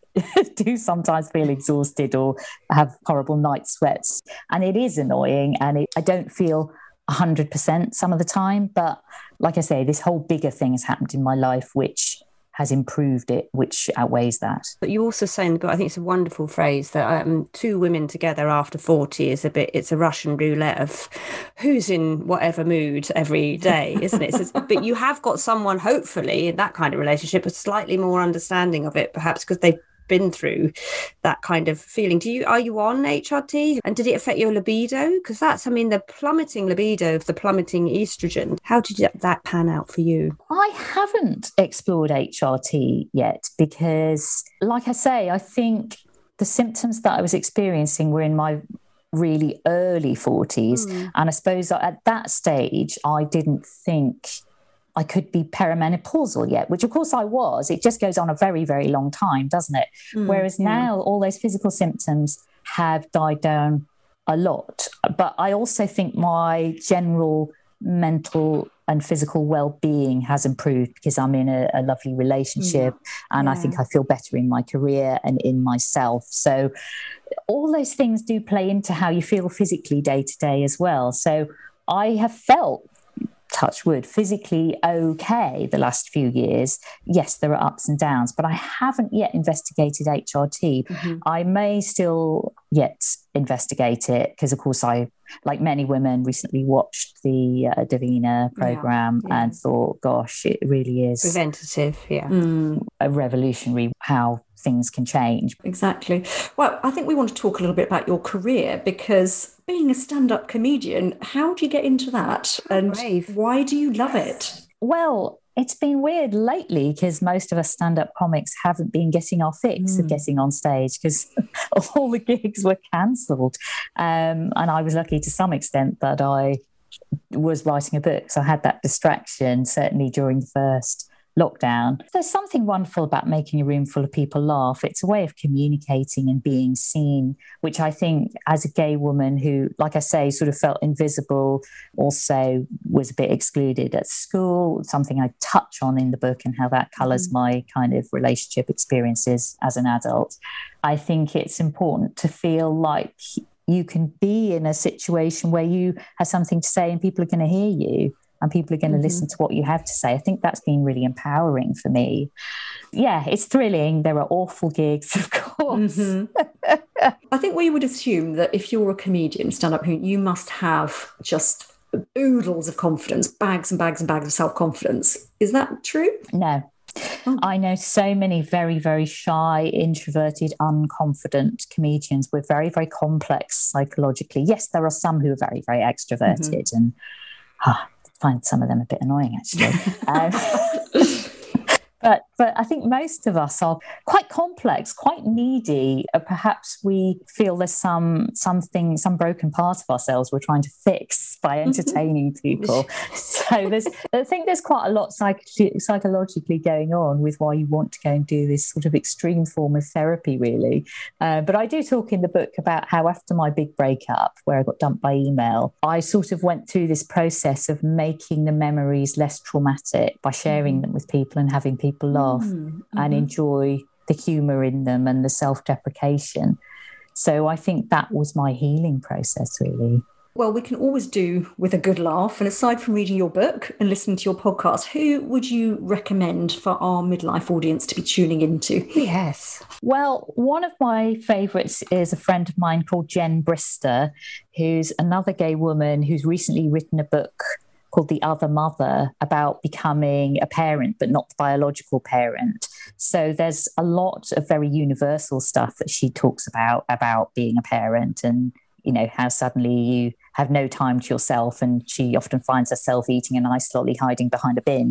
do sometimes feel exhausted or have horrible night sweats. And it is annoying, and it, I don't feel one hundred percent some of the time. But like I say, this whole bigger thing has happened in my life, which has improved it, which outweighs that. But you also say in the book, I think it's a wonderful phrase, that um, two women together after forty is a bit, it's a Russian roulette of who's in whatever mood every day, isn't it? So, but you have got someone, hopefully, in that kind of relationship, a slightly more understanding of it, perhaps because they've been through that kind of feeling. Do you, are you on H R T? And did it affect your libido? Because that's, I mean, the plummeting libido of the plummeting estrogen. How did that pan out for you? I haven't explored H R T yet because, like I say, I think the symptoms that I was experiencing were in my really early forties. Mm. And I suppose at that stage, I didn't think I could be perimenopausal yet, which of course I was. It just goes on a very, very long time, doesn't it? Mm, Whereas yeah. now all those physical symptoms have died down a lot. But I also think my general mental and physical well-being has improved because I'm in a, a lovely relationship mm. and yeah. I think I feel better in my career and in myself. So all those things do play into how you feel physically day to day as well. So I have felt, touch wood, physically okay the last few years. Yes, there are ups and downs, but I haven't yet investigated H R T. Mm-hmm. I may still yet investigate it because, of course, I, like many women, recently watched the uh, Davina program yeah, yeah. and thought, gosh, it really is preventative, yeah, mm, a revolutionary how things can change. Exactly. Well, I think we want to talk a little bit about your career, because being a stand-up comedian, how do you get into that? And Brave. Why do you love it? Well, it's been weird lately because most of us stand-up comics haven't been getting our fix mm. of getting on stage because all the gigs were cancelled. Um, and I was lucky to some extent that I was writing a book, so I had that distraction, certainly during the first lockdown. There's something wonderful about making a room full of people laugh. It's a way of communicating and being seen, which I think as a gay woman who, like I say, sort of felt invisible, also was a bit excluded at school, something I touch on in the book and how that colours mm. my kind of relationship experiences as an adult. I think it's important to feel like you can be in a situation where you have something to say and people are going to hear you. And people are going to mm-hmm. listen to what you have to say. I think that's been really empowering for me. Yeah, it's thrilling. There are awful gigs, of course. Mm-hmm. I think we would assume that if you're a comedian, stand-up comedian, you must have just oodles of confidence, bags and bags and bags of self-confidence. Is that true? No. Oh. I know so many very, very shy, introverted, unconfident comedians with very, very complex psychologically. Yes, there are some who are very, very extroverted mm-hmm. and ah, I find some of them a bit annoying, actually. um, But but I think most of us are quite complex, quite needy. Or perhaps we feel there's some something, some broken part of ourselves we're trying to fix by entertaining people. So there's, I think there's quite a lot psych- psychologically going on with why you want to go and do this sort of extreme form of therapy, really. Uh, but I do talk in the book about how after my big breakup, where I got dumped by email, I sort of went through this process of making the memories less traumatic by sharing mm. them with people and having people laugh mm-hmm. and enjoy the humour in them and the self-deprecation. So I think that was my healing process, really. Well, we can always do with a good laugh. And aside from reading your book and listening to your podcast, who would you recommend for our midlife audience to be tuning into? Yes. Well, one of my favourites is a friend of mine called Jen Brister, who's another gay woman who's recently written a book called The Other Mother, about becoming a parent, but not the biological parent. So there's a lot of very universal stuff that she talks about, about being a parent and, you know, how suddenly you have no time to yourself, and she often finds herself eating a nice lolly hiding behind a bin.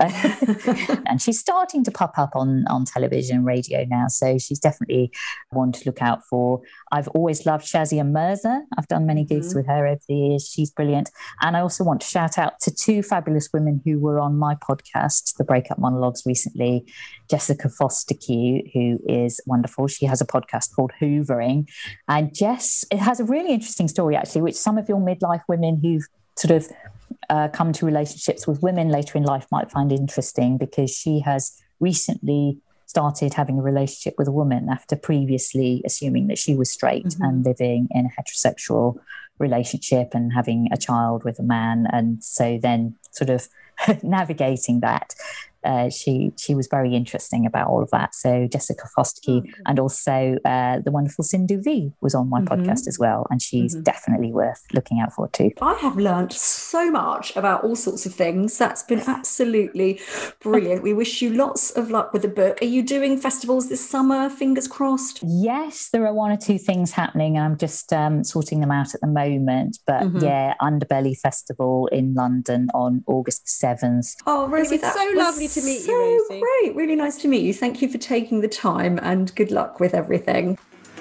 And she's starting to pop up on, on television and radio now, so she's definitely one to look out for. I've always loved Shazia Mirza. I've done many gigs mm-hmm. with her over the years. She's brilliant. And I also want to shout out to two fabulous women who were on my podcast, The Breakup Monologues, recently. Jessica Foster-Q, who is wonderful. She has a podcast called Hoovering. And Jess, it has a really interesting story, actually, which some of your midlife women who've sort of uh, come to relationships with women later in life might find interesting, because she has recently started having a relationship with a woman after previously assuming that she was straight mm-hmm. and living in a heterosexual relationship and having a child with a man. And so then sort of navigating that. Uh, she she was very interesting about all of that. So Jessica Foster-Q oh, and also uh, the wonderful Sindhu V was on my mm-hmm. podcast as well, and she's mm-hmm. definitely worth looking out for too. I have learned so much about all sorts of things. That's been absolutely brilliant. We wish you lots of luck with the book. Are you doing festivals this summer? Fingers crossed. Yes, there are one or two things happening, and I'm just um, sorting them out at the moment. But mm-hmm. yeah, Underbelly Festival in London on August seventh. Oh, Rosie, it's so lovely to meet so you, Rosie. Great, really nice to meet you. Thank you for taking the time, and good luck with everything.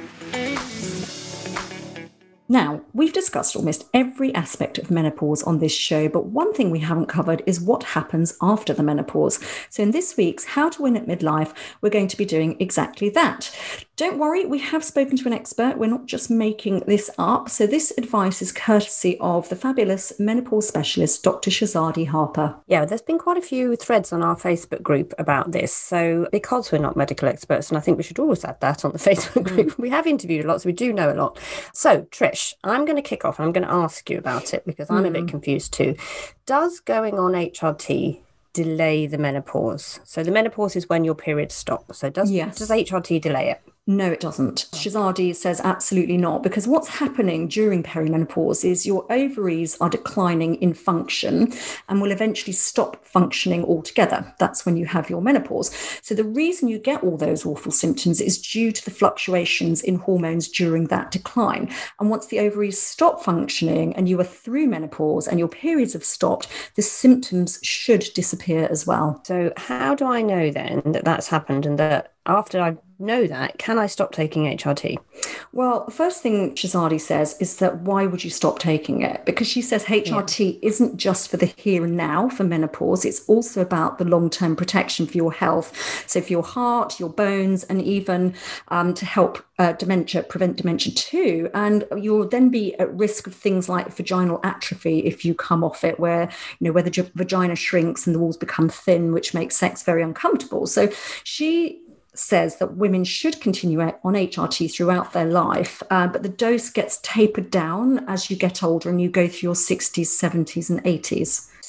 Now, we've discussed almost every aspect of menopause on this show, but one thing we haven't covered is what happens after the menopause. So in this week's How to Win at Midlife, we're going to be doing exactly that. Don't worry, we have spoken to an expert. We're not just making this up. So this advice is courtesy of the fabulous menopause specialist, Doctor Shazadi Harper. Yeah, there's been quite a few threads on our Facebook group about this. So because we're not medical experts, and I think we should always add that on the Facebook group, mm. we have interviewed a lot, so we do know a lot. So Trish, I'm going to kick off and I'm going to ask you about it, because I'm mm. a bit confused too. Does going on H R T delay the menopause? So the menopause is when your periods stop. So does, yes. does H R T delay it? No, it doesn't. Shazadi says absolutely not, because what's happening during perimenopause is your ovaries are declining in function and will eventually stop functioning altogether. That's when you have your menopause. So the reason you get all those awful symptoms is due to the fluctuations in hormones during that decline. And once the ovaries stop functioning and you are through menopause and your periods have stopped, the symptoms should disappear as well. So how do I know then that that's happened, and that after I know that, can I stop taking H R T? Well, the first thing Shazadi says is that why would you stop taking it? Because she says H R T yeah. isn't just for the here and now for menopause. It's also about the long-term protection for your health. So for your heart, your bones, and even um, to help uh, dementia, prevent dementia too. And you'll then be at risk of things like vaginal atrophy if you come off it, where, you know, where the j- vagina shrinks and the walls become thin, which makes sex very uncomfortable. So she says that women should continue on H R T throughout their life, uh, but the dose gets tapered down as you get older and you go through your sixties, seventies and eighties.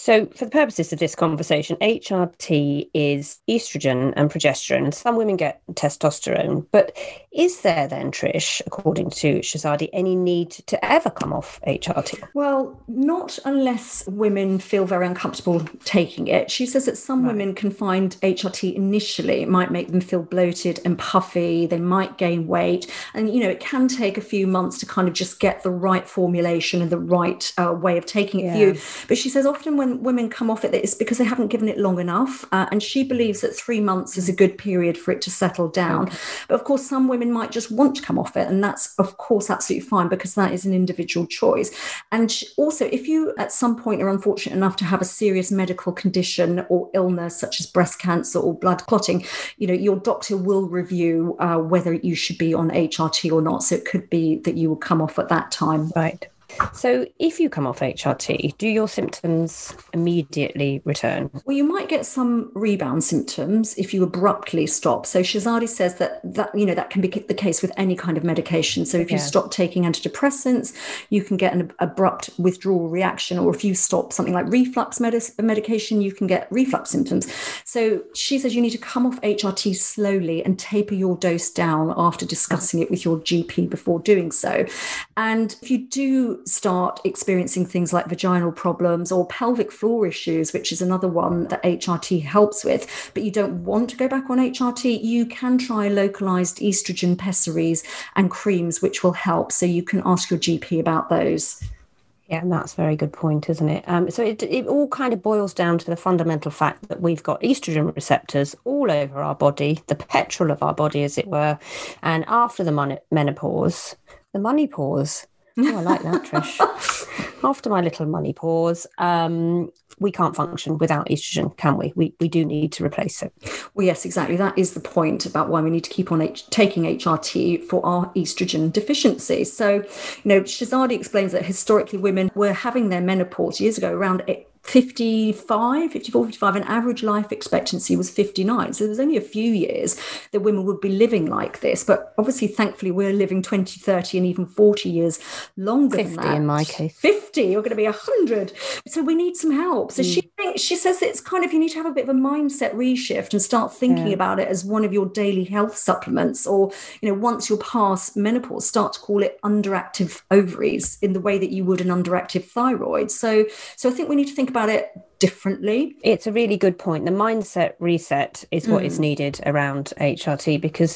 So for the purposes of this conversation, H R T is estrogen and progesterone, and some women get testosterone. But is there then, Trish, according to Shazadi, any need to ever come off H R T? Well, not unless women feel very uncomfortable taking it. She says that some right. women can find H R T initially. It might make them feel bloated and puffy. They might gain weight. And, you know, it can take a few months to kind of just get the right formulation and the right uh, way of taking it yeah. for you. But she says often when women come off it, it's because they haven't given it long enough. Uh, and she believes that three months is a good period for it to settle down. Okay. But of course, some women might just want to come off it. And that's, of course, absolutely fine, because that is an individual choice. And she, also, if you at some point are unfortunate enough to have a serious medical condition or illness, such as breast cancer or blood clotting, you know, your doctor will review uh, whether you should be on H R T or not. So it could be that you will come off at that time. Right. So if you come off H R T, do your symptoms immediately return? Well, you might get some rebound symptoms if you abruptly stop. So Shazadi says that, that you know, that can be the case with any kind of medication. So if you yeah. stop taking antidepressants, you can get an abrupt withdrawal reaction. Or if you stop something like reflux medis- medication, you can get reflux symptoms. So she says you need to come off H R T slowly and taper your dose down after discussing it with your G P before doing so. And if you do start experiencing things like vaginal problems or pelvic floor issues, which is another one that H R T helps with, but you don't want to go back on H R T, you can try localized estrogen pessaries and creams, which will help. So you can ask your G P about those. Yeah, and that's a very good point, isn't it? Um, so it, it all kind of boils down to the fundamental fact that we've got estrogen receptors all over our body, the petrol of our body, as it were. And after the mon- menopause, the money pause. Oh, I like that, Trish. After my little money pause, um, we can't function without estrogen, can we? We we do need to replace it. Well, yes, exactly. That is the point about why we need to keep on H- taking H R T for our estrogen deficiency. So, you know, Shazadi explains that historically women were having their menopause years ago around eight, fifty-five, fifty-four, fifty-five, and average life expectancy was fifty-nine. So there's only a few years that women would be living like this. But obviously, thankfully, we're living twenty, thirty, and even forty years longer fifty than that. In my case. fifty, you're going to be one hundred. So we need some help. So mm. she thinks, she says it's kind of, you need to have a bit of a mindset reshift and start thinking yeah. about it as one of your daily health supplements. Or, you know, once you're past menopause, start to call it underactive ovaries in the way that you would an underactive thyroid. So, so I think we need to think about it differently. It's a really good point. The mindset reset is what mm. is needed around H R T, because,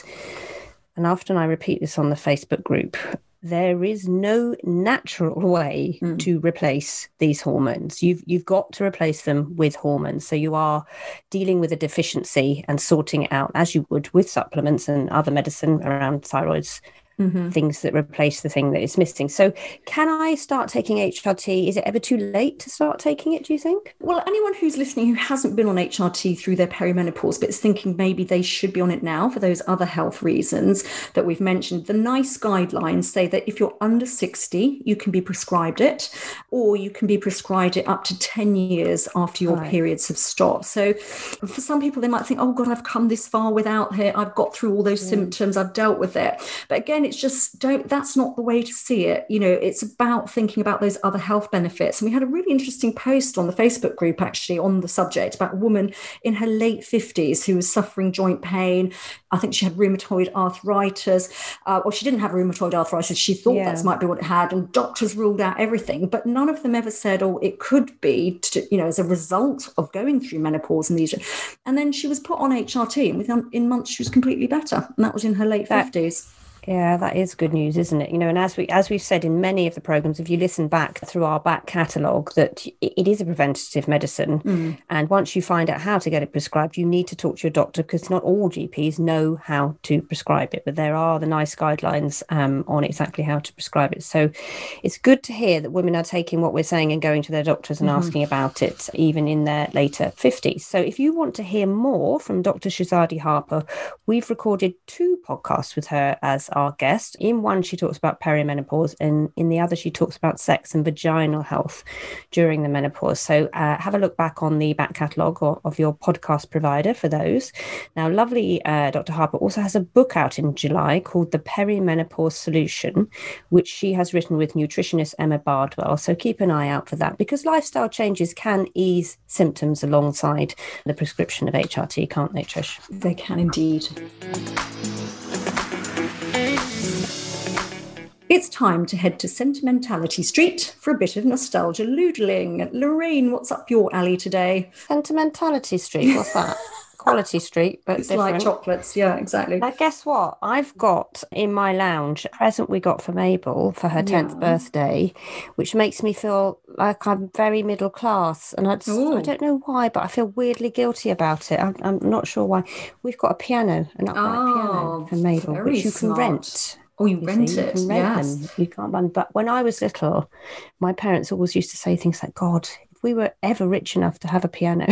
and often I repeat this on the Facebook group, there is no natural way mm. to replace these hormones. You've you've got to replace them with hormones. So you are dealing with a deficiency and sorting it out as you would with supplements and other medicine around thyroids. Mm-hmm. Things that replace the thing that is missing. So can I start taking H R T? Is it ever too late to start taking it, do you think? Well, anyone who's listening who hasn't been on H R T through their perimenopause but is thinking maybe they should be on it now for those other health reasons that we've mentioned, the NICE guidelines say that if you're under sixty, you can be prescribed it, or you can be prescribed it up to ten years after your right. periods have stopped. So for some people, they might think, oh God, I've come this far without it. I've got through all those mm. symptoms. I've dealt with it. But again, it's just don't, that's not the way to see it. You know, it's about thinking about those other health benefits. And we had a really interesting post on the Facebook group actually on the subject about a woman in her late fifties who was suffering joint pain. I think she had rheumatoid arthritis, uh, or she didn't have rheumatoid arthritis. She thought yeah. that might be what it had, and doctors ruled out everything, but none of them ever said, oh, it could be, to, you know, as a result of going through menopause and these. And then she was put on H R T, and within in months she was completely better, and that was in her late that- fifties. Yeah, that is good news, isn't it? You know, and as we as we've said in many of the programs, if you listen back through our back catalogue, that it is a preventative medicine. Mm. And once you find out how to get it prescribed, you need to talk to your doctor, because not all G Ps know how to prescribe it. But there are the NICE guidelines um, on exactly how to prescribe it. So it's good to hear that women are taking what we're saying and going to their doctors and mm-hmm. asking about it, even in their later fifties. So if you want to hear more from Doctor Shazadi Harper, we've recorded two podcasts with her as our guest. In one, she talks about perimenopause, and in the other, she talks about sex and vaginal health during the menopause. So uh, have a look back on the back catalogue or, of your podcast provider for those. Now, lovely uh, Doctor Harper also has a book out in July called The Perimenopause Solution, which she has written with nutritionist Emma Bardwell. So keep an eye out for that, because lifestyle changes can ease symptoms alongside the prescription of H R T, can't they, Trish? They can indeed. It's time to head to Sentimentality Street for a bit of nostalgia loodling. Lorraine, what's up your alley today? Sentimentality Street, what's that? Quality Street, but it's different. Like chocolates, yeah, exactly. Now, guess what? I've got in my lounge a present we got from Mabel for her tenth yeah. birthday, which makes me feel like I'm very middle class. And I, just, I don't know why, but I feel weirdly guilty about it. I'm, I'm not sure why. We've got a piano, an upright oh, piano from Mabel, which you smart. can rent. Oh, you, you rent see, it? You can rent yes. them. You can't run. But when I was little, my parents always used to say things like, God, if we were ever rich enough to have a piano.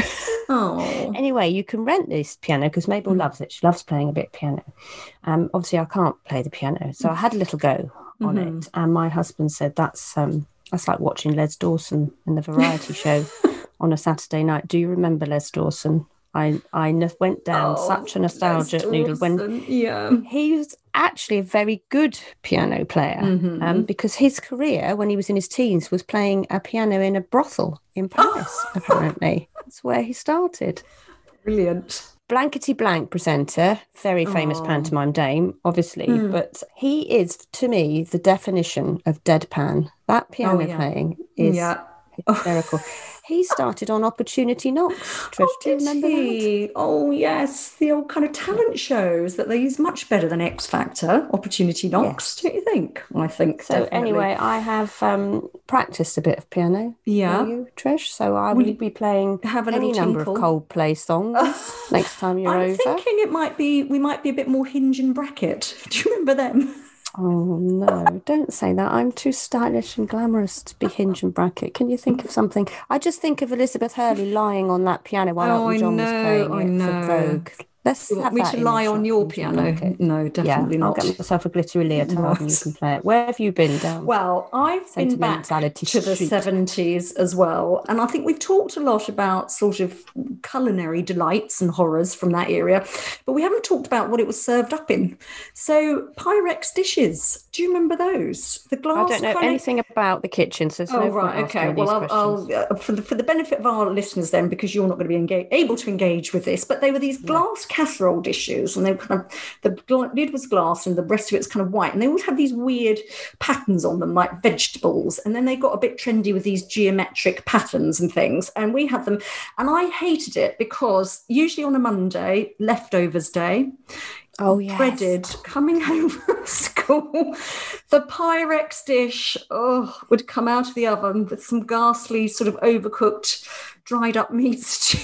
Oh. Anyway, you can rent this piano because Mabel mm. loves it. She loves playing a bit of piano. Um, obviously, I can't play the piano. So I had a little go on mm-hmm. it. And my husband said, that's um, that's like watching Les Dawson in the variety show on a Saturday night. Do you remember Les Dawson? I, I went down oh, such a nostalgia noodle when yeah. he was actually a very good piano player mm-hmm. um, because his career when he was in his teens was playing a piano in a brothel in Paris, apparently. That's where he started. Brilliant. Blankety Blank presenter, very famous oh. pantomime dame, obviously, mm. but he is, to me, the definition of deadpan. That piano oh, yeah. playing is yeah. hysterical. He started on Opportunity Knocks. Trish, oh, do you remember he? that? Oh, yes. The old kind of talent shows that they use much better than X Factor, Opportunity Knocks, yes. don't you think? I think so. Definitely. Anyway, I have um, practiced a bit of piano. Yeah. Will you, Trish? So I will be playing have a any number of Coldplay songs next time you're I'm over. I'm thinking it might be, we might be a bit more Hinge and Bracket. Do you remember them? Oh, no, don't say that. I'm too stylish and glamorous to be Hinge and Bracket. Can you think of something? I just think of Elizabeth Hurley lying on that piano while oh, Elton John know, was playing I it know. for Vogue. Let's you have want me that to lie on your piano? No, definitely yeah, not. I'll get myself a glittery leotard right. and you can play it. Where have you been down? Well, I've been back to the seventies as well. And I think we've talked a lot about sort of culinary delights and horrors from that area, but we haven't talked about what it was served up in. So Pyrex dishes, do you remember those? The glass. I don't know kind anything of... about the kitchen, so oh, no right, okay. Well, I'll, I'll uh, for the for the benefit of our listeners then, because you're not going to be engage, able to engage with this, but they were these glass yeah. casserole dishes. And they were kind of, the lid was glass and the rest of it's kind of white. And they always had these weird patterns on them, like vegetables. And then they got a bit trendy with these geometric patterns and things. And we had them. And I hated it because usually on a Monday, leftovers day, oh, yes. breaded, coming home from school, the Pyrex dish oh, would come out of the oven with some ghastly sort of overcooked, dried up meat stew.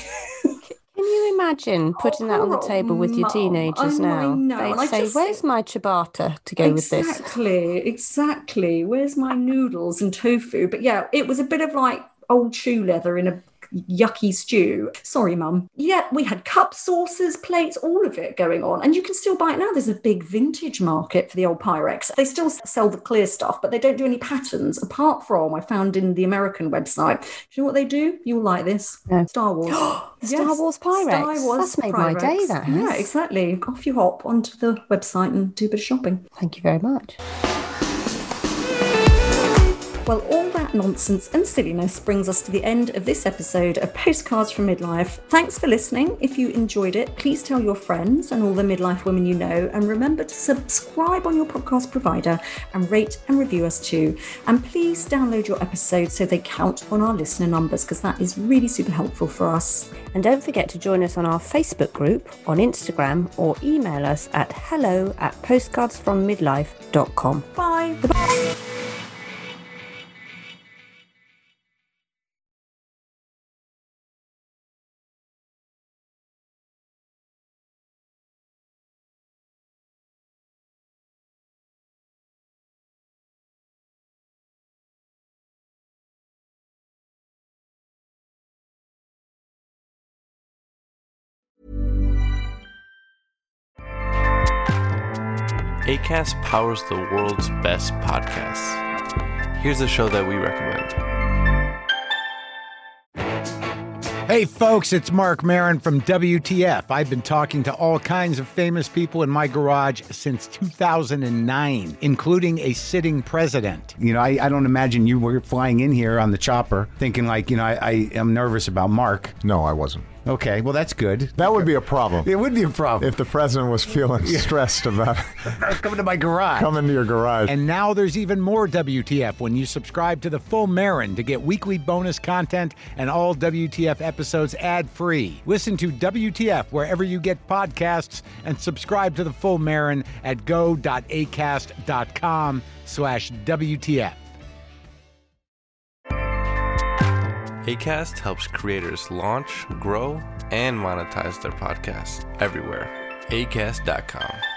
Can you imagine putting oh, that on the table with your teenagers I, now? I know. They'd and say, I just where's think, my ciabatta to go exactly, with this? Exactly, exactly. Where's my noodles and tofu? But yeah, it was a bit of like old shoe leather in a yucky stew. Sorry, Mum. Yeah, we had cup saucers, plates, all of it going on. And you can still buy it now. There's a big vintage market for the old Pyrex. They still sell the clear stuff, but they don't do any patterns, apart from, I found in the American website. Do you know what they do? You'll like this. Yeah. Star Wars. Yes. Star Wars Pyrex. Star Wars That's made Pyrex. My day, that has. Yeah, exactly. Off you hop onto the website and do a bit of shopping. Thank you very much. Well, all that nonsense and silliness brings us to the end of this episode of Postcards from Midlife. Thanks for listening. If you enjoyed it, please tell your friends and all the midlife women you know, and remember to subscribe on your podcast provider and rate and review us too. And please download your episodes so they count on our listener numbers, because that is really super helpful for us. And don't forget to join us on our Facebook group, on Instagram, or email us at hello at postcardsfrommidlife dot com. Bye. Bye. Acast powers the world's best podcasts. Here's a show that we recommend. Hey folks, it's Mark Maron from W T F. I've been talking to all kinds of famous people in my garage since two thousand nine, including a sitting president. You know, I, I don't imagine you were flying in here on the chopper thinking like, you know, I, I am nervous about Mark. No, I wasn't. Okay, well, that's good. That would be a problem. It would be a problem. If the president was feeling yeah. stressed about coming to my garage. Coming to your garage. And now there's even more W T F when you subscribe to the Full Marin to get weekly bonus content and all W T F episodes ad-free. Listen to W T F wherever you get podcasts and subscribe to the Full Marin at go.acast.com slash WTF. Acast helps creators launch, grow, and monetize their podcasts everywhere. acast dot com.